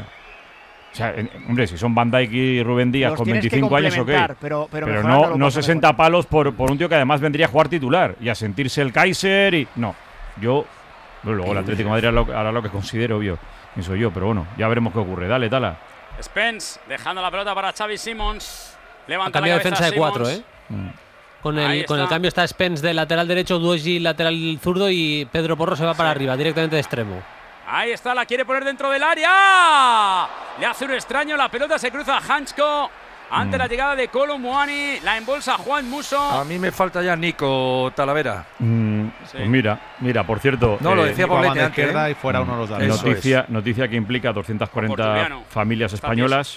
O sea, en- hombre, si son Van Dijk y Rubén Díaz Los con tienes que veinticinco años, ok. complementar, pero, pero, Pero mejorando no, lo no pasa sesenta mejor. palos por, por un tío que además vendría a jugar titular y a sentirse el Kaiser y. No. Yo. Bueno, luego el Atlético de Madrid hará lo, hará lo que considere, obvio. Eso yo, pero bueno, ya veremos qué ocurre. Dale, Tala. Spence dejando la pelota para Xavi Simons. Ha Levanta la cambiado cabeza defensa de cuatro, Simons. ¿eh? Mm. Con Ahí el, con el está. cambio está Spence de lateral derecho, Duoji lateral zurdo y Pedro Porro se va para arriba, directamente de extremo. Ahí está, la quiere poner dentro del área. Le hace un extraño, la pelota se cruza a Hansko. Ante Mm. la llegada de Kolo Muani, la embolsa Juan Muso. A mí me falta ya Nico Talavera. Mm, Sí. Pues mira, mira, por cierto. No, lo eh, decía Nico a Poblete banda antes, izquierda ¿eh? y fuera uno de los de Eso arriba. noticia, noticia que implica doscientas cuarenta Portuguiano. familias Está españolas.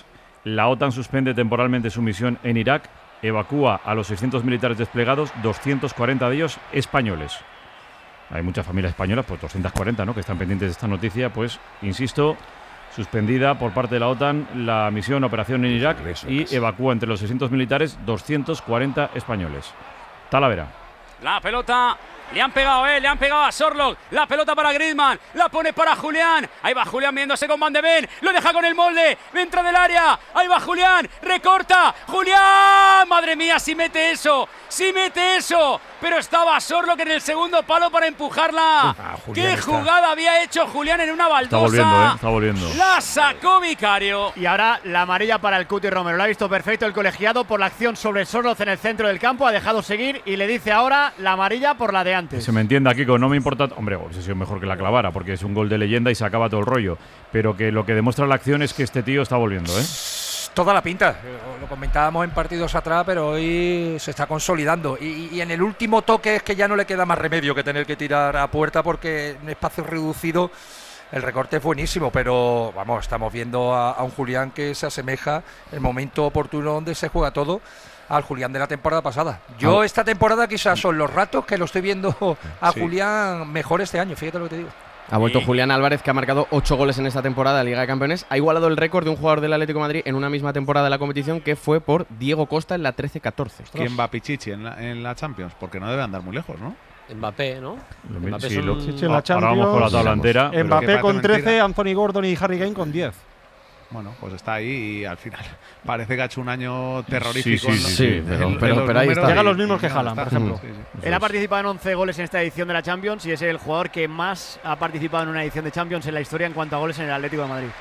La OTAN suspende temporalmente su misión en Irak, evacúa a los seiscientos militares desplegados, doscientos cuarenta de ellos españoles. Hay muchas familias españolas, pues doscientos cuarenta, ¿no?, que están pendientes de esta noticia. Pues, insisto, suspendida por parte de la OTAN la misión operación en Irak y evacúa entre los seiscientos militares doscientos cuarenta españoles. Talavera. La pelota, le han pegado, eh, le han pegado a Sorloth. La pelota para Griezmann, la pone para Julián. Ahí va Julián viéndose con Van de Ven. Lo deja con el molde, entra del área. Ahí va Julián, recorta. Julián, madre mía, si mete eso, si mete eso. Pero estaba Sorloth en el segundo palo para empujarla. Ah, ¡Qué está. jugada había hecho Julián en una baldosa! Está volviendo, ¿eh? Está volviendo. La sacó Vicario. Y ahora la amarilla para el Cuti Romero. Lo ha visto perfecto el colegiado por la acción sobre Sorloth en el centro del campo. Ha dejado seguir y le dice ahora la amarilla por la de antes. Se me entienda, Kiko, no me importa. Hombre, hubiese sido mejor que la clavara, porque es un gol de leyenda y se acaba todo el rollo. Pero que lo que demuestra la acción es que este tío está volviendo, ¿eh? Toda la pinta, lo comentábamos en partidos atrás, pero hoy se está consolidando. Y, y en el último toque es que ya no le queda más remedio que tener que tirar a puerta, porque en espacio reducido el recorte es buenísimo. Pero vamos, estamos viendo a, a un Julián que se asemeja en el momento oportuno donde se juega todo al Julián de la temporada pasada. Yo Ah. esta temporada quizás son los ratos que lo estoy viendo a Sí. Julián mejor este año, fíjate lo que te digo. Ha vuelto Julián Álvarez, que ha marcado ocho goles en esta temporada de Liga de Campeones. Ha igualado el récord de un jugador del Atlético de Madrid en una misma temporada de la competición, que fue por Diego Costa en la trece catorce. ¿Quién va a Pichichi en la, en la Champions? Porque no debe andar muy lejos, ¿no? Mbappé, ¿no? Lo mi- Mbappé sí, es lo- un- Sí, en la Ahora vamos con la tabla Champions, entera. pero- Mbappé parece con trece, mentira. Anthony Gordon y Harry Kane con diez. Bueno, pues está ahí y al final parece que ha hecho un año terrorífico. Sí, sí, en- sí, sí, en- pero- en pero- los pero ahí números está. Llegan y- los mismos y que no Haaland, está. por ejemplo. Sí, sí. Él ha participado en once goles en esta edición de la Champions y es el jugador que más ha participado en una edición de Champions en la historia en cuanto a goles en el Atlético de Madrid.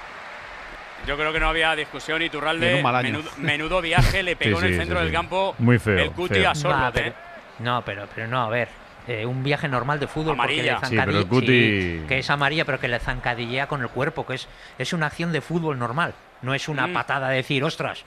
Yo creo que no había discusión. Y Iturralde, en un mal año. menudo, menudo viaje, le pegó Sí, en sí, el centro sí, del sí. campo. Muy feo, El Cuti feo. a Sorloth, Nah, pero- eh. No, pero, pero no, a ver. eh, un viaje normal de fútbol. Amarilla. Porque Sí, le pero el zancadilla- Cuti- sí, que es amarilla, pero que le zancadillea con el cuerpo, que es, es una acción de fútbol normal. No es una Mm. patada de decir, ostras.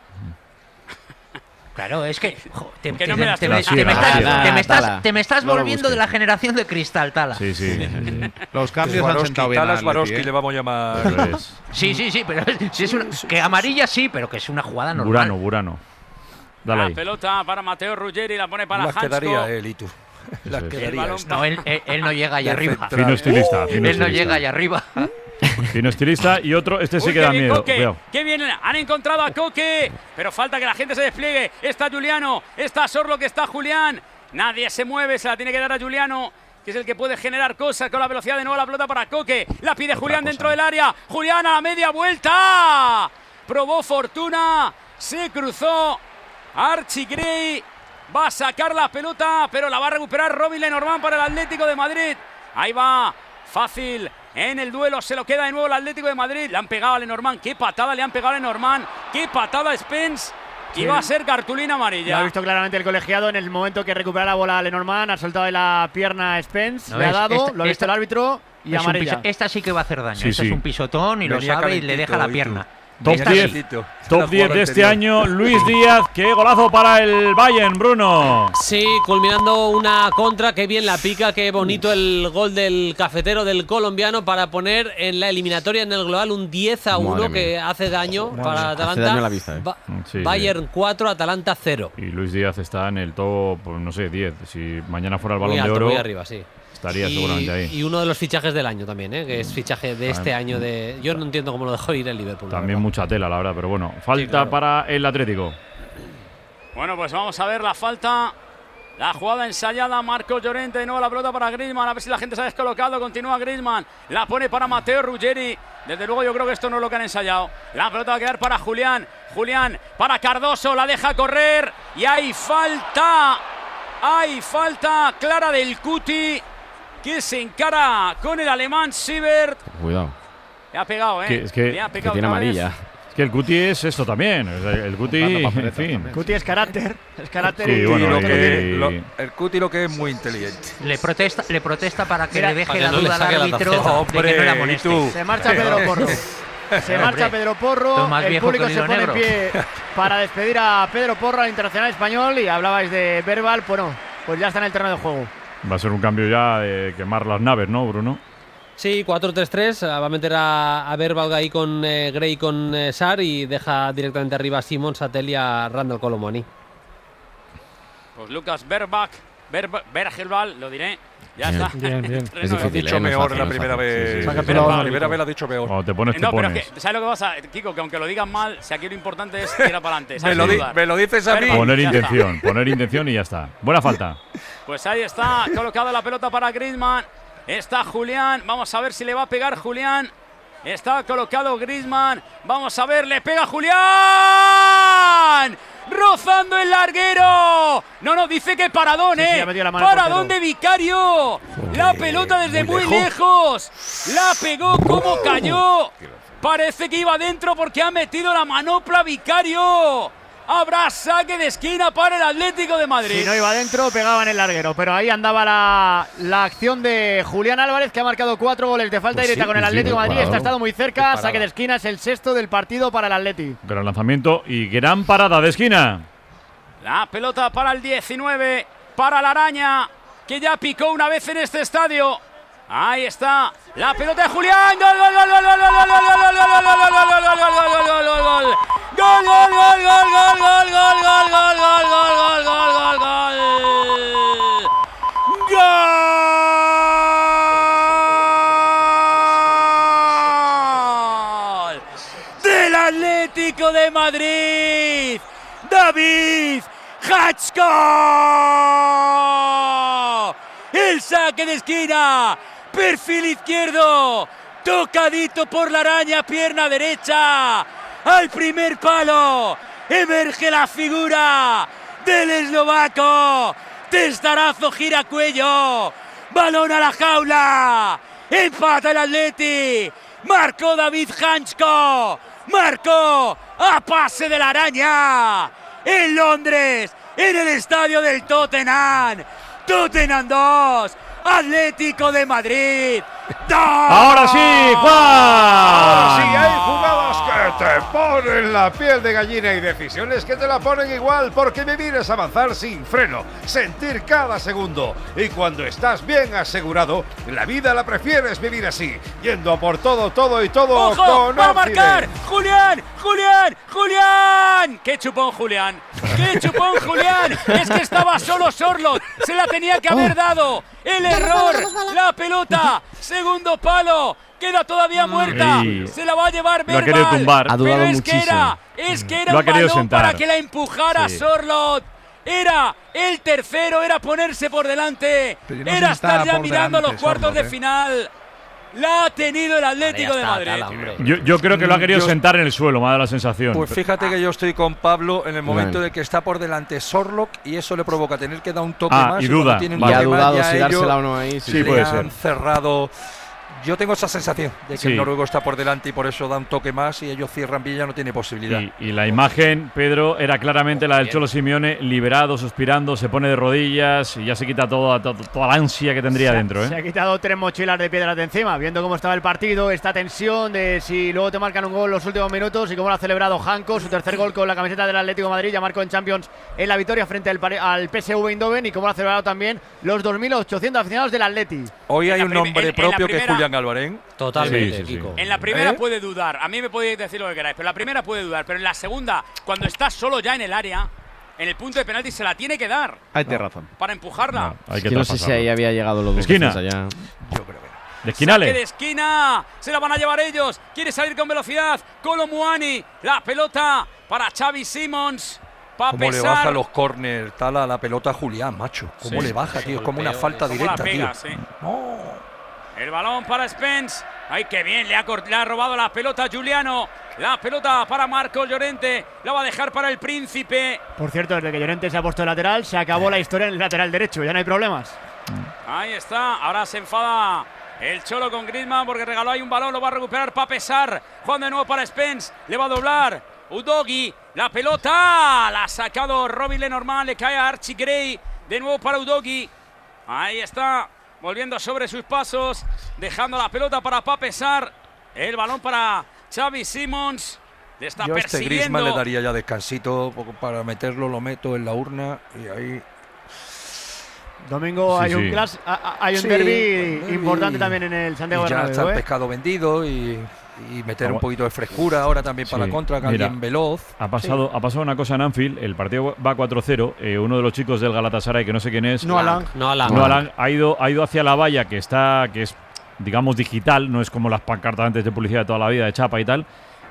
Claro, es que. jo, te, Que te- no me te- das te- la te- sierra, te me la estás- sierra. te me estás- Tala. te me estás No lo volviendo de busques. la generación de cristal, Tala. Sí, sí. sí. Los cambios han sentado bien. Talas al Swarovski Atleti, ¿eh? le vamos a llamar. Eso es. Sí, sí, sí, pero si es una, que amarilla sí, pero que es una jugada normal. Burano, Burano. Dale La ahí. pelota para Mateo Ruggeri, la pone para Las Hansko. quedaría él y tú. Las Eso es. El quedaría balón esta. No, él, él- él no llega allá De arriba. central. Fino estilista. Fino Él no estilista. llega allá arriba. Fino estilista y otro, este sí Uy, que qué da bien, miedo. Coque, Cuidado. qué bien, han encontrado a Coque, pero falta que la gente se despliegue. Está Juliano, está Sorloth, que está Julián. Nadie se mueve, se la tiene que dar a Juliano, que es el que puede generar cosas con la velocidad. De nuevo la pelota para Coque, la pide Julián cosa. dentro del área. Julián a la media vuelta. Probó fortuna, se cruzó Archie Gray. Va a sacar la pelota, pero la va a recuperar Robin Lenormand para el Atlético de Madrid. Ahí va, fácil. En el duelo se lo queda de nuevo el Atlético de Madrid. Le han pegado a Lenormand. Qué patada le han pegado a Lenormand. Qué patada a Spence. Sí. Iba a ser cartulina Lo amarilla. ha visto claramente el colegiado en el momento que recupera la bola a Lenormand. Ha soltado de la pierna a Spence. No, le ha es- dado, esta- lo ha visto esta- el árbitro y Es un amarilla. piso- esta sí que va a hacer daño. Sí, Esta sí. es un pisotón y lo Venía sabe y le deja la calentito, pierna. y tú. Top Esta diez. sí. Top diez de este año, Luis Díaz. Qué golazo para el Bayern, Bruno. Sí, culminando una contra, qué bien la pica, qué bonito el gol del cafetero del colombiano para poner en la eliminatoria en el global un diez a uno Madre que mía. hace daño Madre para mía. Atalanta. Hace daño a la vista, eh. Ba- Sí, Bayern cuatro, Atalanta cero. Y Luis Díaz está en el top, pues, no sé, diez. Si mañana fuera el Balón Muy de alto, Oro, muy arriba, sí. estaría Y, seguramente ahí. y uno de los fichajes del año también, ¿eh? que es fichaje de este Ah, año de. Yo no entiendo cómo lo dejó ir el Liverpool. la También verdad. mucha tela, la verdad, pero bueno. Falta claro. para el Atlético. Bueno, pues vamos a ver la falta. La jugada ensayada, Marco Llorente, de nuevo la pelota para Griezmann, a ver si la gente se ha descolocado, continúa Griezmann, la pone para Mateo Ruggeri, desde luego yo creo que esto no es lo que han ensayado, la pelota va a quedar para Julián, Julián para Cardoso, la deja correr y hay falta, hay falta clara del Cuti, que se encara con el alemán Siebert, Cuidado. le ha pegado, eh, Que- es que- le ha Que pegado tiene otra vez. amarilla. Es que el Cuti es esto también. o sea, El Cuti, en fin. Cuti es carácter. Es carácter Sí, y bueno, lo y- que- lo- el Cuti lo que es muy inteligente. Le protesta, le protesta para que Mira, le deje para que la no le duda al saque la árbitro tarjeta. de que no la Hombre, amoneste. ¿y tú? se marcha Pedro Porro. Se marcha Hombre, Pedro Porro. tú más El viejo público que se un pone hilo en pie para despedir a Pedro Porro, al internacional español. Y hablabais de Verbal. Bueno, pues ya está en el terreno de juego. Va a ser un cambio ya de quemar las naves, ¿no, Bruno? Sí, cuatro tres tres, va a meter a, a Verbal ahí con eh, Gray con eh, Sar y deja directamente arriba a Simon, Satel y a Randall Colomani. Pues Lucas Verbach, Ver, Bergelbal, lo diré. Ya bien, está. Bien, bien. Es difícil, dicho eh, mejor la primera vez. Sí, sí, sí. La primera vez lo ha dicho peor. Cuando te pones, te no, pones. pero es que, ¿sabes lo que pasa, Kiko? Que aunque lo digan mal, si aquí lo importante es tirar para adelante. me, lo di, me lo dices a mí. Poner intención, está. poner intención y ya está. Buena falta. Pues ahí está, colocado la pelota para Griezmann. Está Julián, vamos a ver si le va a pegar Julián. Está colocado Griezmann, vamos a ver, le pega Julián. Rozando el larguero. No, no, dice que paradón, sí, eh. Sí, paradón de Vicario. Joder, la pelota desde muy, muy lejos. lejos. La pegó como cayó. Parece que iba dentro porque ha metido la manopla Vicario. Habrá saque de esquina para el Atlético de Madrid. Si no iba dentro, pegaba en el larguero. Pero ahí andaba la, la acción de Julián Álvarez, que ha marcado cuatro goles de falta pues directa sí, con el Atlético de sí, Madrid. Está estado muy cerca. Saque de esquina, es el sexto del partido para el Atlético. Gran lanzamiento y gran parada de esquina. La pelota para el diecinueve, para la araña, que ya picó una vez en este estadio. Ahí está, la pelota de Julián. Gol, gol, gol, gol, gol, gol, gol, gol, gol, gol, gol, gol, gol, gol, gol, gol, gol, gol, gol. Gol, gol, gol, gol, gol, gol, gol, gol, gol, gol, gol, gol, gol, gol. Gol del Atlético de Madrid. David Hachko. El saque de esquina. Perfil izquierdo. Tocadito por la araña, pierna derecha. Al primer palo emerge la figura del eslovaco. Testarazo gira cuello. Balón a la jaula. Empata el Atleti. Marcó David Hachko. Marcó a pase de la araña. En Londres, en el estadio del Tottenham. Tottenham dos. Atlético de Madrid. Ahora sí, Juan. Ahora sí, hay jugadas que te ponen la piel de gallina y decisiones que te la ponen igual, porque vivir es avanzar sin freno, sentir cada segundo. Y cuando estás bien asegurado, la vida la prefieres vivir así, yendo a por todo, todo y todo. ¡Ojo! Con ¡Va a marcar! ¡Julián! ¡Julián! ¡Julián! ¡Qué chupón, Julián! ¡Qué chupón, Julián! Es que estaba solo Sorloth. Se la tenía que haber dado. El error. La pelota. Segundo palo. Queda todavía muerta. Sí. Se la va a llevar Verbal. Lo ha querido tumbar. Ha dudado Pero es muchísimo. que era, es que era Lo ha un querido balón sentar. para que la empujara Sí. Sorloth. Era el tercero, era ponerse por delante. Pero yo no sé Era si estaba estar ya por mirando delante, los cuartos Sorloth, de ¿eh? final. La ha tenido el Atlético de Madrid. Yo, yo creo que lo ha querido Yo- sentar en el suelo, me ha dado la sensación. Pues fíjate que yo estoy con Pablo en el momento Bueno. de que está por delante Sorloth y eso le provoca tener que dar un toque Ah, más. y cuando duda. tiene un Y ha toque más, dudado ya si ellos dársela o no ahí. Sí, le puede han ser. cerrado. Yo tengo esa sensación de que Sí. el noruego está por delante y por eso da un toque más y ellos cierran bien, ya no tiene posibilidad. Y, y la imagen, Pedro, era claramente la del Cholo Simeone, liberado, suspirando, se pone de rodillas y ya se quita toda, toda, toda la ansia que tendría Se ha- dentro. Se ¿eh? ha quitado tres mochilas de piedras de encima, viendo cómo estaba el partido, esta tensión de si luego te marcan un gol los últimos minutos y cómo lo ha celebrado Hanko, su tercer gol con la camiseta del Atlético de Madrid, ya marcó en Champions en la victoria frente al, pare- al P S V Eindhoven, y cómo lo ha celebrado también los dos mil ochocientos aficionados del Atleti. Hoy hay En la un prim- nombre en- en la propio que es primera- Julián Álvarez. Totalmente, Sí, sí, sí. Kiko. En la primera ¿Eh? puede dudar. A mí me podéis decir lo que queráis, pero la primera puede dudar. Pero en la segunda, cuando está solo ya en el área, en el punto de penalti se la tiene que dar Ahí tienes razón. para empujarla. No, hay Es que que no sé si traspasarlo. ahí había llegado los dos. Esquina. defensas ya. Yo creo que no. De Saque de esquinale. esquina, se la van a llevar ellos. Quiere salir con velocidad. Colomuani, la pelota para Xavi Simons. Para Cómo le pesar. baja los córner, tal a la pelota a Julián, macho. Cómo Sí. le baja, tío. Es como una golpeo, falta Cómo la directa, pega, tío. sí. No. El balón para Spence. Ay, qué bien, le ha, cort- le ha robado la pelota a Giuliano. La pelota para Marco Llorente. La va a dejar para el Príncipe. Por cierto, desde que Llorente se ha puesto de lateral, se acabó la historia en el lateral derecho, ya no hay problemas. Ahí está. Ahora se enfada el Cholo con Griezmann porque regaló ahí un balón. Lo va a recuperar para pesar. Juan de nuevo para Spence. Le va a doblar Udogi. La pelota. La ha sacado Robin Lenormand. Le cae a Archie Gray. De nuevo para Udogi. Ahí está. Volviendo sobre sus pasos. Dejando la pelota para Papesar. El balón para Xavi Simons. Le está Yo a este persiguiendo. Griezmann le daría ya descansito poco para meterlo, lo meto en la urna y ahí. Domingo Sí, hay un sí. clas, a- a- hay un Sí, derbi derbi. importante también en el Santiago Y ya está Bernabéu. el ¿eh? pescado vendido y, y meter Ah, un poquito de frescura ahora también para Sí. la contra, que Mira, alguien veloz. Ha pasado, ha pasado una cosa en Anfield, el partido va cuatro cero, eh, uno de los chicos del Galatasaray, que no sé quién es, No Alan. No Alan. No, Alan, ha ido, ha ido hacia la valla que está, que es, digamos, digital, no es como las pancartas antes de publicidad de toda la vida, de chapa y tal,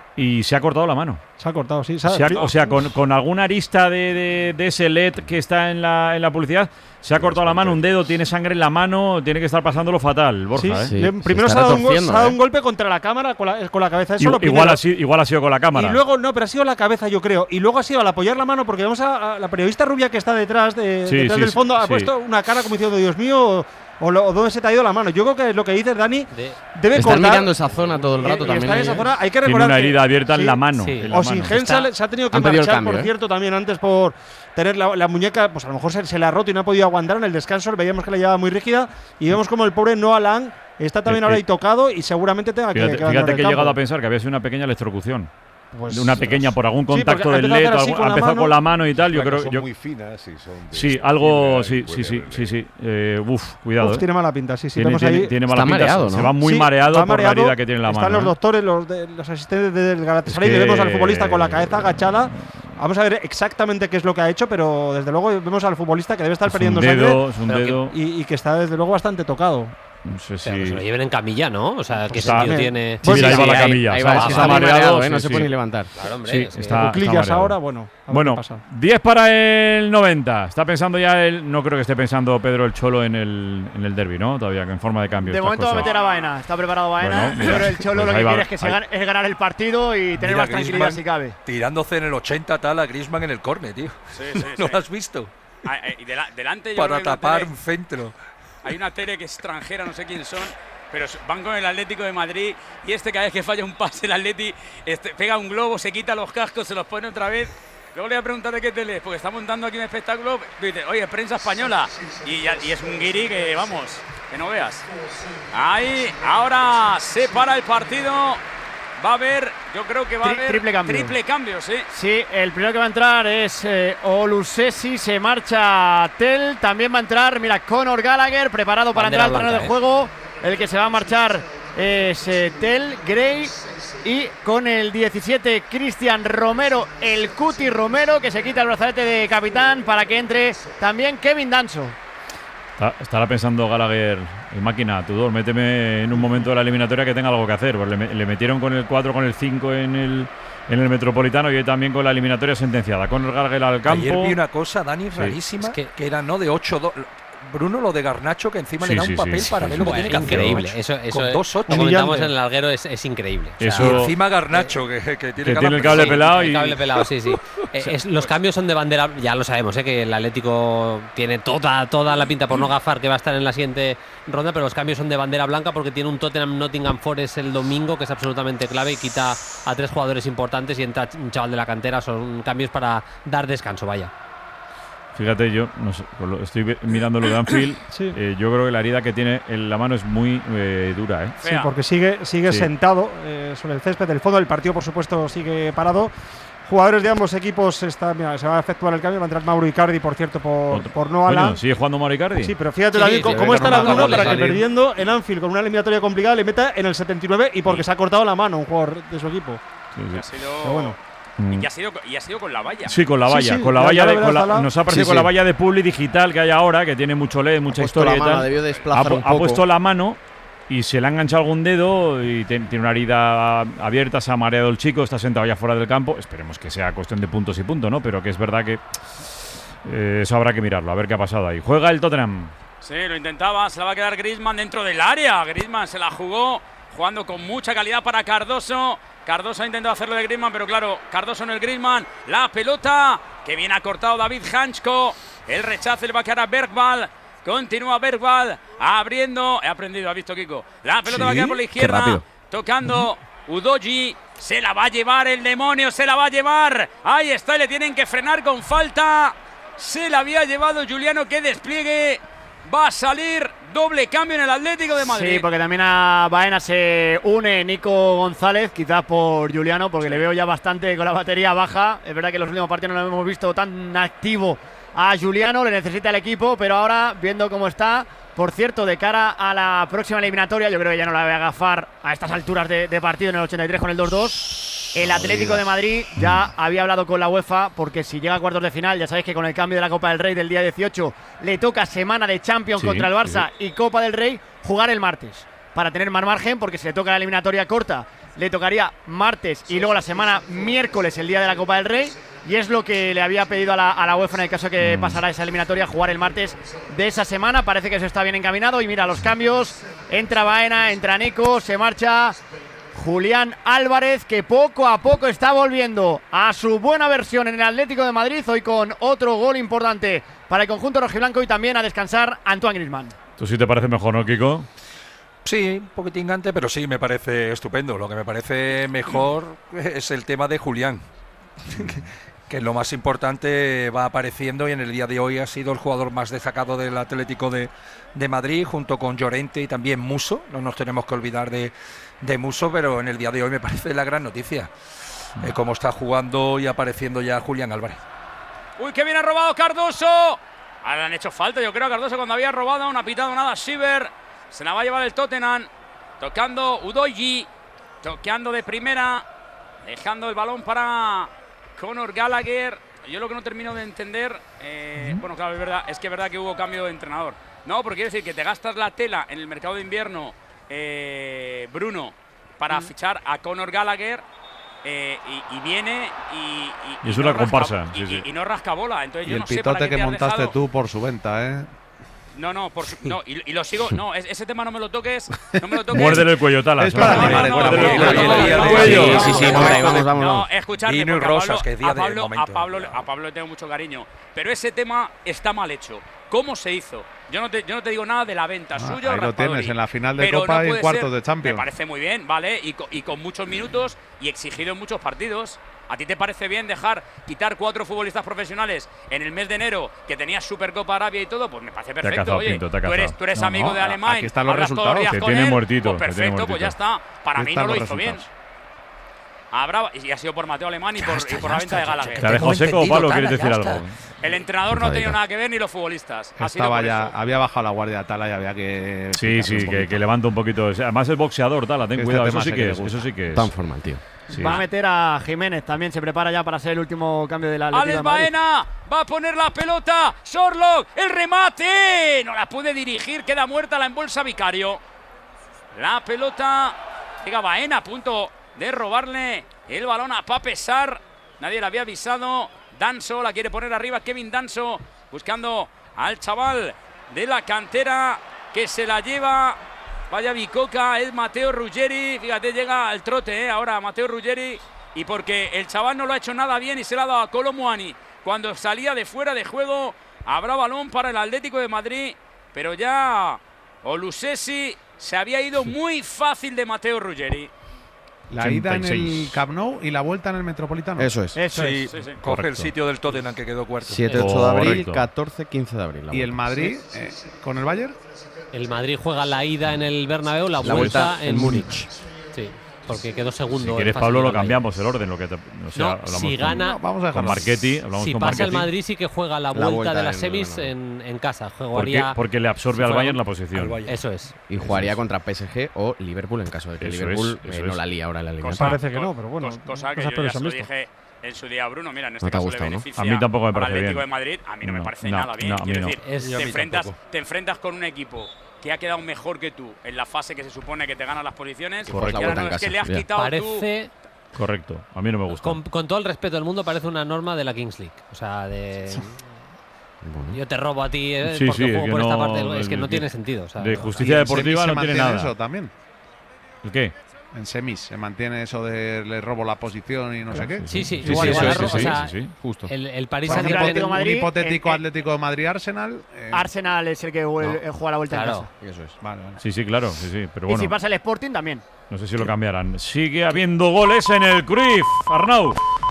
y se ha cortado la mano. Se ha cortado, sí. Se ha- o sea, con, con alguna arista de, de- de ese L E D que está en la, en la publicidad, se ha cortado la mano, un dedo, tiene sangre en la mano, tiene que estar pasándolo fatal, Borja. Sí, ¿eh? Sí, le- se primero está se ha dado, un, go- retorciendo, se ha dado ¿eh? un golpe contra la cámara con la, con la cabeza. Eso Igual, lo primero. igual, ha sido, igual ha sido con la cámara. Y luego, no, pero ha sido la cabeza, yo creo. Y luego ha sido al apoyar la mano, porque vemos a, a la periodista rubia que está detrás, de, Sí, detrás sí, del sí, fondo, ha sí. puesto una cara como diciendo, Dios mío, o, lo- o dónde se te ha ido la mano. Yo creo que es lo que dices, Dani, De- debe Están cortar. mirando esa zona todo el y- rato y también. está en esa ellos. zona. Hay que Tiene recordar una que- herida abierta sí, en la mano. sí. en la O mano. sin se, Está- se ha tenido que Han pedido el marchar, cambio, por ¿eh? cierto, también antes por tener la, la muñeca, pues a lo mejor se, se le ha roto y no ha podido aguantar en el descanso. Veíamos que la llevaba muy rígida y vemos como el pobre Noah Alan está también Eh, ahora eh, ahí tocado y seguramente tenga que, Fíjate, que abandonar fíjate el que he llegado campo. a pensar que había sido una pequeña electrocución. Pues, una pequeña por algún sí, porque contacto ha del empezado a L E D, hacer así algo- con ha la empezado mano. con la mano y tal. Yo Placas creo son yo, muy finas y son de sí, algo, fibra y sí, puede sí, sí, haber- sí, sí. Eh, uf, cuidado. Uf, eh. tiene mala pinta, sí, sí. Tiene, Vemos tiene- ahí. tiene mala Está pinta, mareado, se ¿no? va muy Sí, mareado va por mareado. la herida que tiene en la Están mano. los ¿eh? doctores, los, de- los asistentes del Galatasaray, Es y que- vemos al futbolista con la cabeza agachada. Vamos a ver exactamente qué es lo que ha hecho, pero desde luego vemos al futbolista que debe estar Es un perdiendo dedo, sangre es un Pero que- dedo. y, y que está desde luego bastante tocado. No sé Pero que se lo si. lleven en camilla, ¿no? O sea, ¿qué Está- sentido Sí, tiene? Sí, mira, ahí va la ahí- camilla. ahí ¿sabes? va, Si está está muy mareado, mareado, ¿eh? sí, No se sí. puede ni levantar. Claro, hombre. Sí, es que- está- Cuclillas mareado. ahora, bueno. a ver Bueno, qué pasa. diez para el noventa. Está pensando ya él. No creo que esté pensando Pedro el Cholo en el, en el derbi, ¿no? Todavía, que en forma de cambio. De estas momento va a cosas. meter a Baena. Está preparado Baena. Bueno, mira, pero el Cholo pues lo que ahí va, quiere es que se ahí. gane- es ganar el partido y tener Mira, más tranquilidad Griezmann si cabe. tirándose en el ochenta tal a Griezmann en el córner, tío. Sí, sí, ¿No sí. lo has visto? Ah, eh, y dela- delante yo Para creo que hay una tapar tele- un centro. Hay una tele que es extranjera, no sé quién son, pero s- van con el Atlético de Madrid y este cada vez que falla un pase el Atleti este, pega un globo, se quita los cascos, se los pone otra vez. Luego le voy a preguntar de qué tele es, porque está montando aquí un espectáculo. Dice, oye, prensa española. Y, ya- y es un guiri que, vamos, que no veas. Ahí, ahora se para el partido. Va a haber, yo creo que va a Tri- haber triple cambio. triple cambio, sí. Sí, el primero que va a entrar es eh, Olusesi, se marcha Tel, también va a entrar, mira, Conor Gallagher, preparado para Bandera entrar al terreno de blanca, juego. El que se va a marchar es eh, Tel, Gray y con el diecisiete Cristian Romero, el Cuti Romero, que se quita el brazalete de capitán para que entre también Kevin Danso. Está- Estará pensando Gallagher, el máquina, Tudor, méteme en un momento de la eliminatoria que tenga algo que hacer. Pues le, me- le metieron con el cuatro, con el cinco en el, en el Metropolitano y hoy también con la eliminatoria sentenciada. Con el Gallagher al campo. Ayer vi una cosa, Dani, Sí. rarísima, Es que- que, era no de ocho dos. Bruno, lo de Garnacho, que encima Sí, le da sí, un papel sí, para sí, ver sí. lo que Bueno, tiene que hacer. increíble. Eso, eso Con es- dos ocho. lo comentamos Humillante. en el larguero, es, es increíble. O sea, Eso- Y encima Garnacho, que, que tiene, que que tiene el cable Sí, pelado el y- cable pelado, sí, sí. Eh, es- los cambios son de bandera, ya lo sabemos, ¿eh? Que el Atlético tiene toda, toda la pinta, por no gafar, que va a estar en la siguiente ronda, pero los cambios son de bandera blanca porque tiene un Tottenham Nottingham Forest el domingo, que es absolutamente clave y quita a tres jugadores importantes y entra un chaval de la cantera. Son cambios para dar descanso, vaya. Fíjate, yo no sé, con lo- estoy ve- mirando lo de Anfield. Sí. eh, yo creo que la herida que tiene en la mano es muy eh, dura, ¿eh? Sí, Fea. porque sigue, sigue Sí. sentado eh, sobre el césped del fondo del partido, por supuesto, sigue parado. Jugadores de ambos equipos, está, mira, se va a efectuar el cambio, va a entrar Mauro Icardi, por cierto, por, Otro- por no Coño, Alan. ¿sigue jugando Mauro Icardi? Sí, pero fíjate Sí, también sí, cómo- sí, cómo que estará no Bruno acaba de para que salir. perdiendo en Anfield con una eliminatoria complicada le meta en el setenta y nueve y porque se ha cortado la mano un jugador de su equipo. Sí, sí. Y ha sido, Pero bueno. Mm. y, que ha sido, y ha sido con la valla. Sí, con la Sí, valla, sí, con la ya- valla ya de, lo con la- verás, Alá. nos ha parecido Sí, con sí. la valla de Publi digital que hay ahora, que tiene mucho L E D, mucha Ha puesto historia la y mano, tal. debió Ha, desplazar pu- un ha poco. puesto la mano y se le ha enganchado algún dedo y te- tiene una herida abierta, se ha mareado el chico, está sentado ya fuera del campo. Esperemos que sea cuestión de puntos y puntos, ¿no? Pero que es verdad que eh, eso habrá que mirarlo, a ver qué ha pasado ahí. Juega el Tottenham. Sí, lo intentaba, se la va a quedar Griezmann dentro del área. Griezmann se la jugó, jugando con mucha calidad para Cardoso. Cardoso ha intentado hacerlo de Griezmann, pero claro, Cardoso no el Griezmann. La pelota, que bien ha cortado David Hanchko. El rechazo le va a quedar a Bergvall. Continúa Bergvall abriendo. He aprendido, ha visto Kiko. La pelota Sí, va a quedar por la qué izquierda. rápido. Tocando Udogi. Se la va a llevar el demonio, se la va a llevar. Ahí está, y le tienen que frenar con falta. Se la había llevado Juliano, que despliegue. Va a salir doble cambio en el Atlético de Madrid. Sí, porque también a Baena se une Nico González, quizás por Juliano, porque le veo ya bastante con la batería baja. Es verdad que en los últimos partidos no lo hemos visto tan activo a Juliano, le necesita el equipo, pero ahora, viendo cómo está, por cierto, de cara a la próxima eliminatoria, yo creo que ya no la voy a agafar a estas alturas de, de partido en el ochenta y tres con el dos dos. El Atlético de Madrid ya había hablado con la UEFA, porque si llega a cuartos de final, ya sabéis que con el cambio de la Copa del Rey del día dieciocho le toca semana de Champions Sí, contra el Barça sí. y Copa del Rey jugar el martes, para tener más margen, porque si le toca la eliminatoria corta, le tocaría martes y luego la semana miércoles, el día de la Copa del Rey, y es lo que le había pedido a la, a la UEFA en el caso que Mm. pasara esa eliminatoria, jugar el martes de esa semana. Parece que eso está bien encaminado, y mira los cambios: entra Baena, entra Nico, se marcha Julián Álvarez, que poco a poco está volviendo a su buena versión en el Atlético de Madrid, hoy con otro gol importante para el conjunto rojiblanco, y también a descansar Antoine Griezmann. ¿Tú sí te parece mejor, no, Kiko? Sí, un poquitín gigante, pero sí, me parece estupendo. Lo que me parece mejor es el tema de Julián, que es lo más importante, va apareciendo, y en el día de hoy ha sido el jugador más destacado del Atlético de, de Madrid, junto con Llorente y también Musso. No nos tenemos que olvidar de, de Musso, pero en el día de hoy me parece la gran noticia, eh, cómo está jugando y apareciendo ya Julián Álvarez. Uy, que bien ha robado Cardoso. Ahora le han hecho falta, yo creo, a Cardoso cuando había robado. No ha pitado nada Siever. Se la va a llevar el Tottenham. Tocando Udogie. Toqueando de primera. Dejando el balón para Conor Gallagher. Yo lo que no termino de entender, eh, bueno, claro, es verdad, es que es verdad que hubo cambio de entrenador. No, porque quiere decir que te gastas la tela en el mercado de invierno, eh, Bruno, para fichar a Conor Gallagher, eh, y, y viene y, y, Y es y una no comparsa, rasca- sí, y, sí. y- y no rasca bola. Entonces Y yo el no sé para pitote qué que te has montaste dejado- tú por su venta, ¿eh? No, no, por su- no y, y lo sigo. No, es- ese tema no me lo toques. No me lo toques. Muérdele el cuello, Talas. Es para No, ti, no, vale, no, muérdele no, el no, cuello. no, Día no, de- no, cuello. Sí, sí, sí, por ahí, vamos, vamos. No, vamos. escuchadme, Vino y porque a rosas, Pablo- que es día a de Pablo, momento. a Pablo, a Pablo le tengo mucho cariño, pero ese tema está mal hecho. ¿Cómo se hizo? Yo no te, yo no te digo nada de la venta Ah, suya. ahí lo Raspadori, tienes, en la final de pero Copa no y puede cuartos ser. de Champions. Me parece muy bien, ¿vale? Y, co- y con muchos minutos y exigido en muchos partidos. ¿A ti te parece bien dejar quitar cuatro futbolistas profesionales en el mes de enero, que tenías Supercopa Arabia y todo? Pues me parece Te ha perfecto. cazado, Oye, Pinto, te ha tú eres, cazado. tú eres No, amigo no, de Alemán. aquí están los hablas todos resultados, días que con tiene él, muertito, pues que tiene perfecto, pues ya muertito. está. Para Aquí mí no están lo los hizo bien. resultados. Habrá, y ha sido por Mateo Alemán y por, y por la venta de Gallagher. ¿Te ha dejado seco, Pablo? ¿Quieres decir algo? El entrenador no ha tenido nada que ver ni los futbolistas. Ha sido Estaba por ya, eso. había bajado la guardia Tala y había que. Sí, sí, que, que levanta un poquito. Además es boxeador, Tala, ten Este cuidado. tema Eso sí sé que que es. le gusta. Eso sí que es. Tan formal, tío. Sí. Va a meter a Jiménez también, se prepara ya para ser el último cambio de la Atlético Alex de Madrid. Baena va a poner la pelota. Sorlock, el remate. No la puede dirigir, queda muerta, la embolsa Vicario. La pelota. Llega Baena a punto de robarle el balón a Pape Sarr. Nadie le había avisado. Danso la quiere poner arriba. Kevin Danso buscando al chaval de la cantera que se la lleva. Vaya bicoca, es Matteo Ruggeri. Fíjate, llega al trote, ¿eh? Ahora Matteo Ruggeri. Y porque el chaval no lo ha hecho nada bien y se la ha dado a Kolo Muani cuando salía de fuera de juego. Habrá balón para el Atlético de Madrid. Pero ya Olusesi se había ido muy fácil de Matteo Ruggeri. La ida en ochenta y seis. el Camp Nou y la vuelta en el Metropolitano. Eso es. Eso Sí, es. Sí, sí. coge Correcto. el sitio del Tottenham, que quedó cuarto. siete ocho de abril, Correcto. catorce quince de abril. la Y el vuelta. Madrid eh, con el Bayern. El Madrid juega la ida en el Bernabéu, la, La vuelta, vuelta en en Múnich. Sí, porque quedó segundo. Si en quieres, fase Pablo, lo final. cambiamos el orden. Lo que te, o sea, No, hablamos si con- gana- No, vamos a con dejarlo. Marchetti. Hablamos Si con pasa el Marchetti. Madrid, sí que juega la vuelta, vuelta de las del semis Bernabéu. en, en casa. ¿Por qué? Jugaría. Porque le absorbe si al fuera- Bayern la posición. Al Bayern. Eso es. Y jugaría contra P S G o Liverpool en caso de que Eso Liverpool es, eso eh, no es. la lía ahora en la liga. Pues Cosa- Parece que no, co- pero bueno, cos- Cosa que cosas yo peores ya se han lo visto. dije en su día a Bruno. Mira, en este ¿No te ha caso gustado, le no? beneficia A mí tampoco me al parece Atlético bien. de Madrid. A mí no, me No, parece no, nada bien. no, a mí Quiero no. decir, Es- Y a te, mí enfrentas, tampoco. te enfrentas con un equipo que ha quedado mejor que tú en la fase que se supone que te gana las posiciones. Correcto. Y ahora no en es que casa, le has ya. quitado tú. Parece, Correcto. A mí no me gusta. con, con todo el respeto del mundo, parece una norma de la Kings League. O sea, de. Bueno. Yo te robo a ti eh, Sí, porque sí, juego que por esta no- parte. del- Es que no de- tiene sentido. O sea, de no. justicia Y en deportiva semis no se tiene mantiene nada. eso también. ¿El qué? En semis se mantiene eso de le robo la posición y no sé qué. Sí, sí, Sí, igual, sí, igual sí, la sí, ro- sí, o sea, sí, sí. Justo. El, el Paris Por Saint ejemplo, Germain. Atlético de Un Madrid, hipotético eh, eh, Atlético de Madrid-Arsenal. eh, Arsenal es el que vuel- No. eh, juega la vuelta Claro. en casa. Eso es. Vale, vale. Sí, sí, claro. Sí, sí. Pero Y bueno, si pasa el Sporting también. no sé si lo cambiarán. Sigue habiendo goles en el Cruyff. Arnau.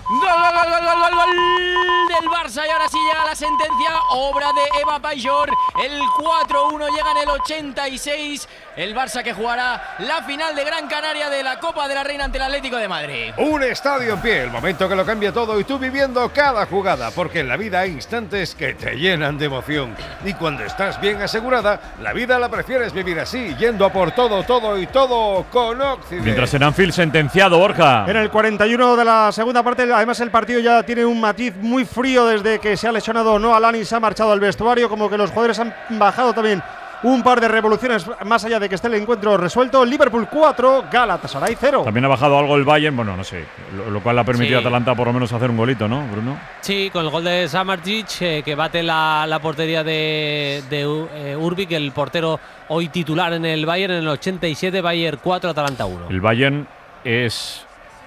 Gol, gol, gol, gol, gol, gol, gol del Barça. Y ahora sí llega la sentencia, obra de Eva Pajor. El cuatro uno llega en el ochenta y seis. El Barça que jugará la final de Gran Canaria de la Copa de la Reina ante el Atlético de Madrid. Un estadio en pie, el momento que lo cambia todo y tú viviendo cada jugada, porque en la vida hay instantes que te llenan de emoción. Y cuando estás bien asegurada, la vida la prefieres vivir así, yendo a por todo, todo y todo con Occident. Mientras en Anfield sentenciado, Borja. En el cuarenta y uno de la segunda parte, además el partido ya tiene un matiz muy frío desde que se ha lesionado Noah Lani, se ha marchado al vestuario, como que los jugadores han bajado también un par de revoluciones más allá de que esté el encuentro resuelto. Liverpool cuatro, Galatasaray cero. También ha bajado algo el Bayern, bueno, no sé, lo, lo cual le ha permitido Sí. a Atalanta por lo menos hacer un golito, ¿no, Bruno? Sí, con el gol de Samardzic, eh, que bate la, la portería de, de eh, Urbic, el portero hoy titular en el Bayern, en el ochenta y siete, Bayern cuatro, Atalanta uno. El Bayern es,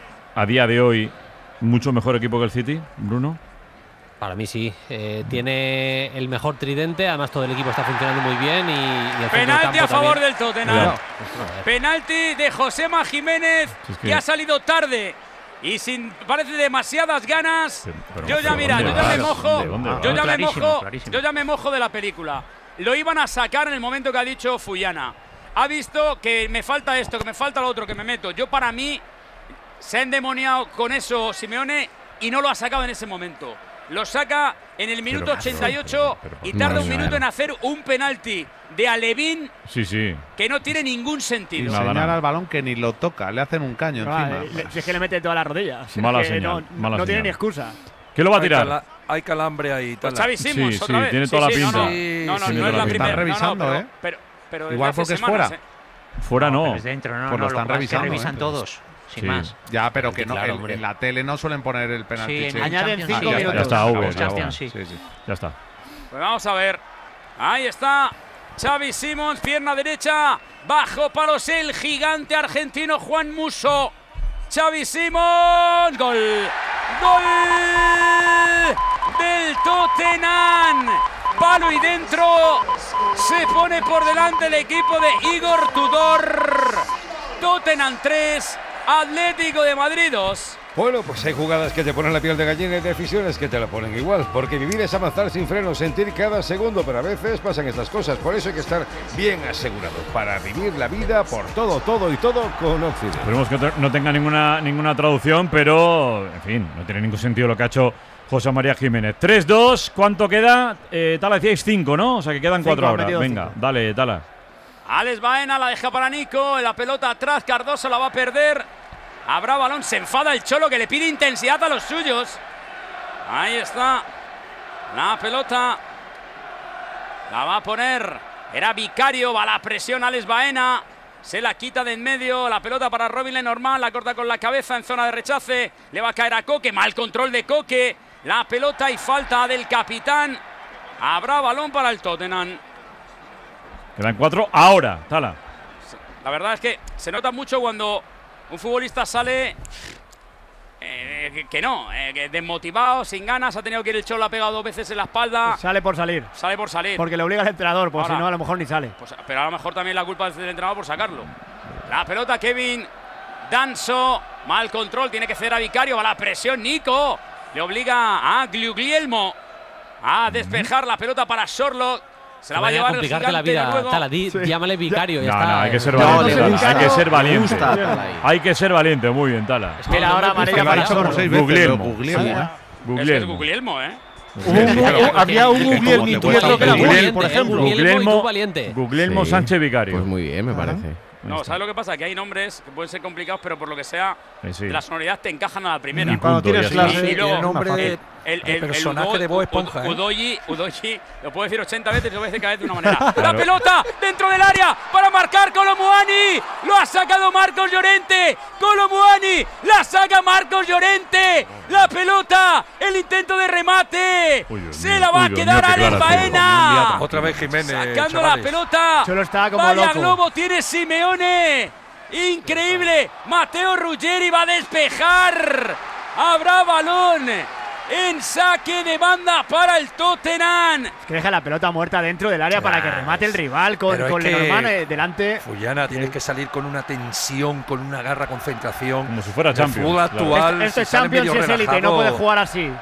a día de hoy, mucho mejor equipo que el City, Bruno. Para mí sí, eh, tiene el mejor tridente, además todo el equipo está funcionando muy bien y, y el centro del Penalti campo a favor también. del Tottenham. Cuidado. Penalti de Josema Jiménez, Si es que- que ha salido tarde y sin parece demasiadas ganas. Pero- pero- yo ya pero mira, ¿dónde yo ya me vas? mojo, ¿Dónde, dónde yo vas? ya me Clarísimo, mojo, clarísimo. yo ya me mojo de la película. Lo iban a sacar en el momento que ha dicho Fuyana. Ha visto que me falta esto, que me falta lo otro, que me meto. Yo para mí se ha endemoniado con eso Simeone y no lo ha sacado en ese momento. Lo saca en el minuto Pero, ochenta y ocho pero, pero, y pero, tarda madre un mía. minuto en hacer un penalti de Alevín Sí, sí. que no tiene ningún Y sentido. Nada, señala nada. al balón que ni lo toca, le hacen un caño Ah, encima. le- si es que le mete todas las rodillas. Mala Es que señal, No, mala no tiene señal. ni excusa. ¿Qué lo va a Hay, tirar? cala- hay calambre ahí. Pues Tala. Xavi Simons, Sí, otra sí, vez. tiene toda la no, pinta. no, Sí, no, no, sí, no tiene es la la pinta. primera. Están revisando, no, no, ¿eh? Pero, pero desde Igual hace porque es semanas, fuera. ¿eh? Fuera no. Pero es dentro, no, Pues lo no, están que pasa es que revisando, revisan ¿eh? todos, sin Sí. más. Ya, pero que no, Claro, en- hombre. en la tele no suelen poner el penalti. Sí, en sí. Añaden Champions, cinco sí. Ya está, minutos. ya está, Acabó, Uber, ya ya Champions, está. sí. Sí, sí. Ya está. Pues vamos a ver. Ahí está Xavi Simons, pierna derecha, bajo palos el gigante argentino Juan Musso. Xavi Simons, gol, gol del Tottenham. Palo y dentro, se pone por delante el equipo de Igor Tudor. Tottenham tres, Atlético de Madrid dos. Bueno, pues hay jugadas que te ponen la piel de gallina y decisiones que te la ponen igual, porque vivir es avanzar sin freno, sentir cada segundo, pero a veces pasan estas cosas, por eso hay que estar bien asegurado, para vivir la vida por todo, todo y todo con Occident. Esperemos que te- no tenga ninguna, ninguna traducción, pero, en fin, no tiene ningún sentido lo que ha hecho José María Jiménez. tres dos, ¿cuánto queda? Eh, Tala decíais cinco, ¿no? O sea que quedan cuatro Cinco, ha ahora. metido Venga, cinco. dale, Tala. Alex Baena la deja para Nico, la pelota atrás, Cardoso la va a perder. Habrá balón, se enfada el Cholo que le pide intensidad a los suyos. Ahí está la pelota. La va a poner, era Vicario, va la presión Alex Baena. Se la quita de en medio, la pelota para Robin Lenormand, la corta con la cabeza en zona de rechace. Le va a caer a Coque, mal control de Coque. La pelota y falta del capitán. Habrá balón para el Tottenham. Quedan cuatro ahora, Tala. La verdad es que se nota mucho cuando un futbolista sale eh, que, que no, eh, que desmotivado, sin ganas, ha tenido que ir el Cholo, le ha pegado dos veces en la espalda, Sale por salir. sale por salir. Porque le obliga al entrenador, pues Ahora. si no, a lo mejor ni sale. Pues, pero a lo mejor también la culpa es del entrenador por sacarlo. La pelota Kevin Danso, mal control, tiene que ceder a Vicario, va la presión Nico, le obliga a Guglielmo a despejar la pelota para Sorloth. Se la va a llevar el complicarte gigante la vida, noruego. Tala, di- llámale Vicario. ya No, está. no, hay que ser No, valiente, de Tala, gusta, hay que ser me valiente. gusta, Tala, ahí. Hay que ser valiente, muy bien, Tala. Espera ahora no, amarilla no, para no, Sorloth. no, seis veces, Guglielmo. pero Guglielmo, ¿eh? Es que es Guglielmo. Guglielmo, ¿eh? Hubo un- hubo- había un Guglielmo y cuesta otro que era un Guglielmo, valiente, por eh, ejemplo. Guglielmo y tú Guglielmo, valiente. Guglielmo Sí. Sánchez Vicario. Pues muy bien, me parece. No, ¿sabes lo que pasa? Que hay nombres que pueden ser complicados, pero por lo que sea, Sí, sí. de la sonoridad te encajan a la primera. Y Cuando punto, tienes ya está. clase, Y luego, es más nombre fácil. de- El, El personaje de Bob Esponja, ¿eh? Udoyi, Udoyi, lo puedo decir ochenta veces, lo voy a decir cada vez de una manera. La pelota dentro del área para marcar Colomuani. Lo ha sacado Marcos Llorente. Colomuani, la saca Marcos Llorente. La pelota, el intento de remate. Uy, Dios Se mío, la va uy, a Dios quedar mío, qué Alex claro, Baena. Otra vez Jiménez. Sacando chavales. la pelota. Cholo está como Vaya loco. globo tiene Simeone. Increíble. Mateo Ruggeri va a despejar. Habrá balón en saque de banda para el Tottenham. Es que deja la pelota muerta dentro del área para que remate el rival con, con Lenormand eh, delante. Fullana, tienes que salir con una tensión, con una garra, concentración. Como si fuera Champions. El fútbol actual. Esto, esto es Champions, es élite, no puede jugar así.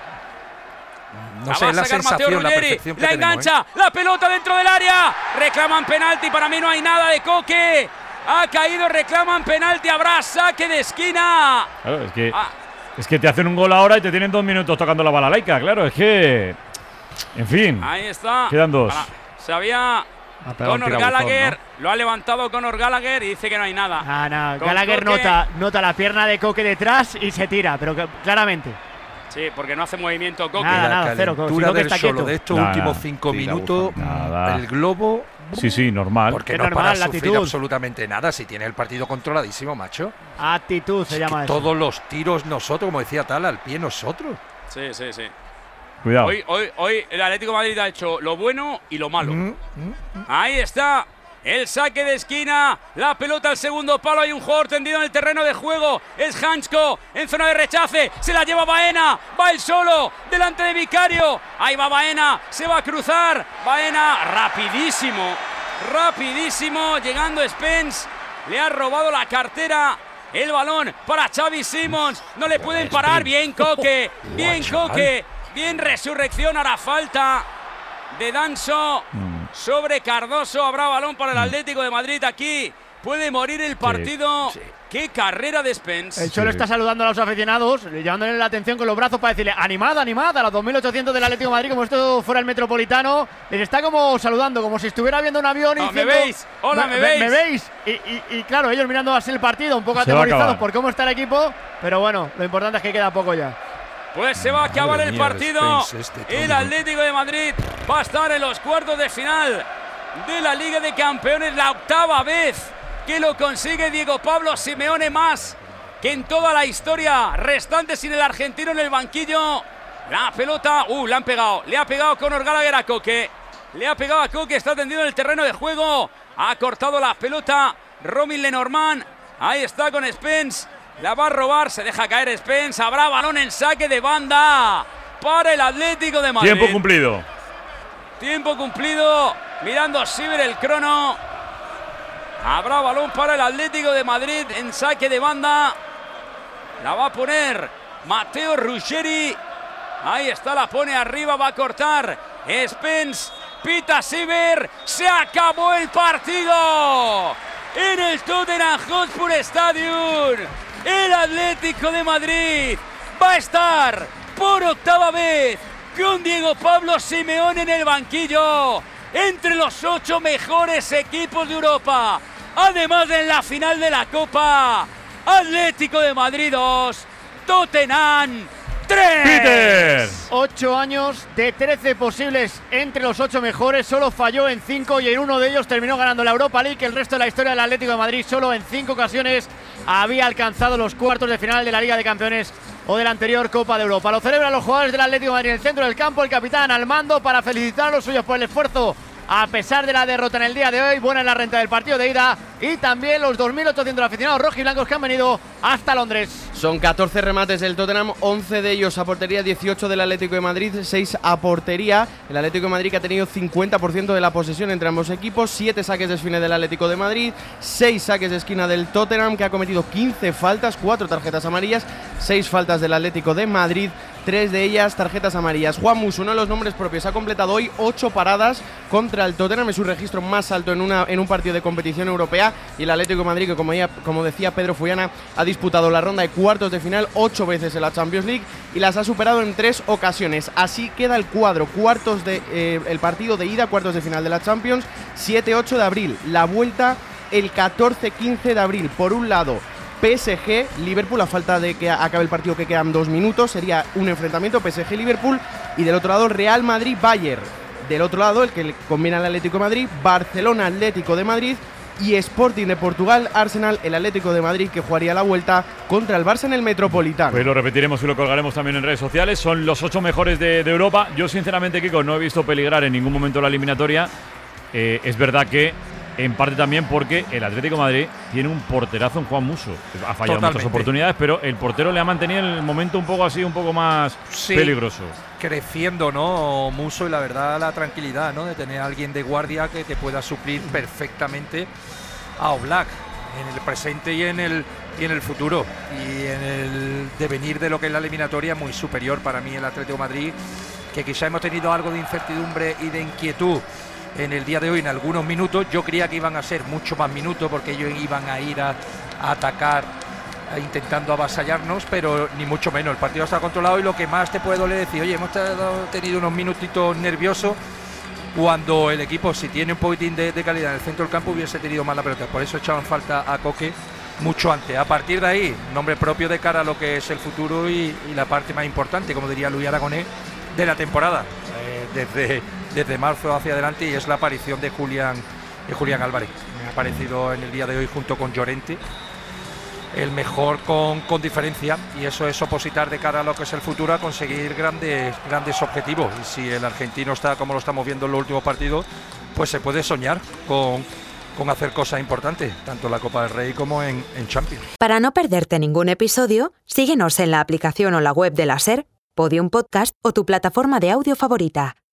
No sé, la sensación, la percepción que la engancha, tenemos, ¿eh? la pelota dentro del área. Reclaman penalti, para mí no hay nada de Coque. Ha caído, reclaman penalti, habrá saque de esquina. Claro, es que, ah. es que te hacen un gol ahora y te tienen dos minutos tocando la balalaika, claro, es que… En fin. Ahí está. Quedan dos. Para, se había… Conor Gallagher, ¿no? Lo ha levantado Conor Gallagher y dice que no hay nada. Ah, no, Gallagher nota, nota la pierna de Coque detrás y se tira, pero que, claramente. Sí, porque no hace movimiento Coque. Nada, la nada, cero, calentura del está solo quieto. de estos Nada, últimos cinco sí, minutos, nada. el globo… Sí, sí, normal. Porque es no normal, para la sufrir actitud. absolutamente nada si tiene el partido controladísimo, macho. Actitud se Es llama que eso. todos los tiros nosotros, como decía Tal, al pie nosotros. Sí, sí, sí. Cuidado. Hoy, hoy, hoy el Atlético de Madrid ha hecho lo bueno y lo malo. Mm, mm, mm. Ahí está. El saque de esquina, la pelota al segundo palo, hay un jugador tendido en el terreno de juego, es Hansko en zona de rechace, se la lleva Baena, va el solo, delante de Vicario, ahí va Baena, se va a cruzar, Baena rapidísimo, rapidísimo, llegando Spence, le ha robado la cartera, el balón para Xavi Simons, no le pueden parar, bien Coque, bien Coque, bien Resurrección, hará falta de Danso. Sobre Cardoso, habrá balón para el Atlético de Madrid aquí. Puede morir el partido. Sí, sí. ¡Qué carrera de Spence! El Cholo sí. está saludando a los aficionados, llamándole la atención con los brazos para decirle animad, animad a los dos mil ochocientos del Atlético de Madrid, como esto fuera el Metropolitano. Les está como saludando, como si estuviera viendo un avión y no, diciendo, ¿me veis? Hola, ¿me, me veis? ¿Me veis? Y, y, y claro, ellos mirando así el partido, un poco atemorizados por cómo está el equipo. Pero bueno, lo importante es que queda poco ya. Pues se va a acabar Madre el mía, partido. Este el Atlético de Madrid va a estar en los cuartos de final de la Liga de Campeones, la octava vez que lo consigue Diego Pablo Simeone, más que en toda la historia restante sin el argentino en el banquillo. La pelota, uh, le han pegado, le ha pegado Conor Gallagher a Coque, le ha pegado a Coque, está tendido en el terreno de juego, ha cortado la pelota Robin Lenormand, ahí está con Spence. La va a robar, se deja caer Spence. Habrá balón en saque de banda para el Atlético de Madrid. Tiempo cumplido. Tiempo cumplido. Mirando Siver el crono. Habrá balón para el Atlético de Madrid en saque de banda. La va a poner Matteo Ruggeri. Ahí está, la pone arriba, va a cortar Spence. Pita Siver. Se acabó el partido en el Tottenham Hotspur Stadium. El Atlético de Madrid va a estar por octava vez con Diego Pablo Simeone en el banquillo, entre los ocho mejores equipos de Europa. Además, en la final de la Copa, Atlético de Madrid dos, Tottenham tres. Peter. Ocho años de trece posibles entre los ocho mejores, solo falló en cinco y en uno de ellos terminó ganando la Europa League. El resto de la historia del Atlético de Madrid solo en cinco ocasiones había alcanzado los cuartos de final de la Liga de Campeones o de la anterior Copa de Europa. Lo celebran los jugadores del Atlético de Madrid en el centro del campo, el capitán al mando para felicitar a los suyos por el esfuerzo a pesar de la derrota en el día de hoy. Buena en la renta del partido de ida y también los dos mil ochocientos aficionados rojiblancos que han venido hasta Londres. Son catorce remates del Tottenham, once de ellos a portería, dieciocho del Atlético de Madrid, seis a portería. El Atlético de Madrid que ha tenido cincuenta por ciento de la posesión entre ambos equipos, siete saques de esquina del Atlético de Madrid, seis saques de esquina del Tottenham, que ha cometido quince faltas, cuatro tarjetas amarillas, seis faltas del Atlético de Madrid, tres de ellas tarjetas amarillas. Juan Musso, uno de los nombres propios, ha completado hoy ocho paradas contra el Tottenham, es su registro más alto en, una, en un partido de competición europea. Y el Atlético de Madrid, que como, ya, como decía Pedro Fullana, ha disputado la ronda de cuartos de final ocho veces en la Champions League y las ha superado en tres ocasiones. Así queda el cuadro, cuartos de eh, el partido de ida, cuartos de final de la Champions, siete ocho de abril, la vuelta el catorce quince de abril. Por un lado, P S G, Liverpool, a falta de que acabe el partido, que quedan dos minutos, sería un enfrentamiento P S G-Liverpool, y del otro lado Real Madrid-Bayern. Del otro lado, el que combina el Atlético de Madrid, Barcelona-Atlético de Madrid y Sporting de Portugal, Arsenal, el Atlético de Madrid, que jugaría la vuelta contra el Barça en el Metropolitano. Pues lo repetiremos y lo colgaremos también en redes sociales. Son los ocho mejores de, de Europa. Yo sinceramente, Kiko, no he visto peligrar en ningún momento la eliminatoria. Eh, es verdad que en parte también porque el Atlético de Madrid tiene un porterazo en Juan Musso. Ha fallado Totalmente. muchas oportunidades, pero el portero le ha mantenido en el momento un poco así, un poco más Sí. peligroso. Creciendo, ¿no? Musso, y la verdad la tranquilidad, ¿no? De tener a alguien de guardia que te pueda suplir perfectamente a Oblak en el presente y en el y en el futuro, y en el devenir de lo que es la eliminatoria muy superior para mí el Atlético de Madrid, que quizá hemos tenido algo de incertidumbre y de inquietud en el día de hoy en algunos minutos. Yo creía que iban a ser mucho más minutos porque ellos iban a ir a, a atacar a, intentando avasallarnos, pero ni mucho menos. El partido está controlado y lo que más te puede doler es decir, oye, hemos tenido unos minutitos nerviosos cuando el equipo, si tiene un poquitín de, de calidad en el centro del campo, hubiese tenido más la pelota. Por eso echaban falta a Coque mucho antes. A partir de ahí, nombre propio de cara a lo que es el futuro y, y la parte más importante, como diría Luis Aragonés, de la temporada, eh, desde, desde marzo hacia adelante, y es la aparición de Julián, de Julián Álvarez. Me ha parecido en el día de hoy, junto con Llorente, el mejor con, con diferencia, y eso es opositar de cara a lo que es el futuro, a conseguir grandes, grandes objetivos. Y si el argentino está como lo estamos viendo en los últimos partidos, pues se puede soñar con, con hacer cosas importantes, tanto en la Copa del Rey como en, en Champions. Para no perderte ningún episodio, síguenos en la aplicación o la web de la SER, Podium Podcast o tu plataforma de audio favorita.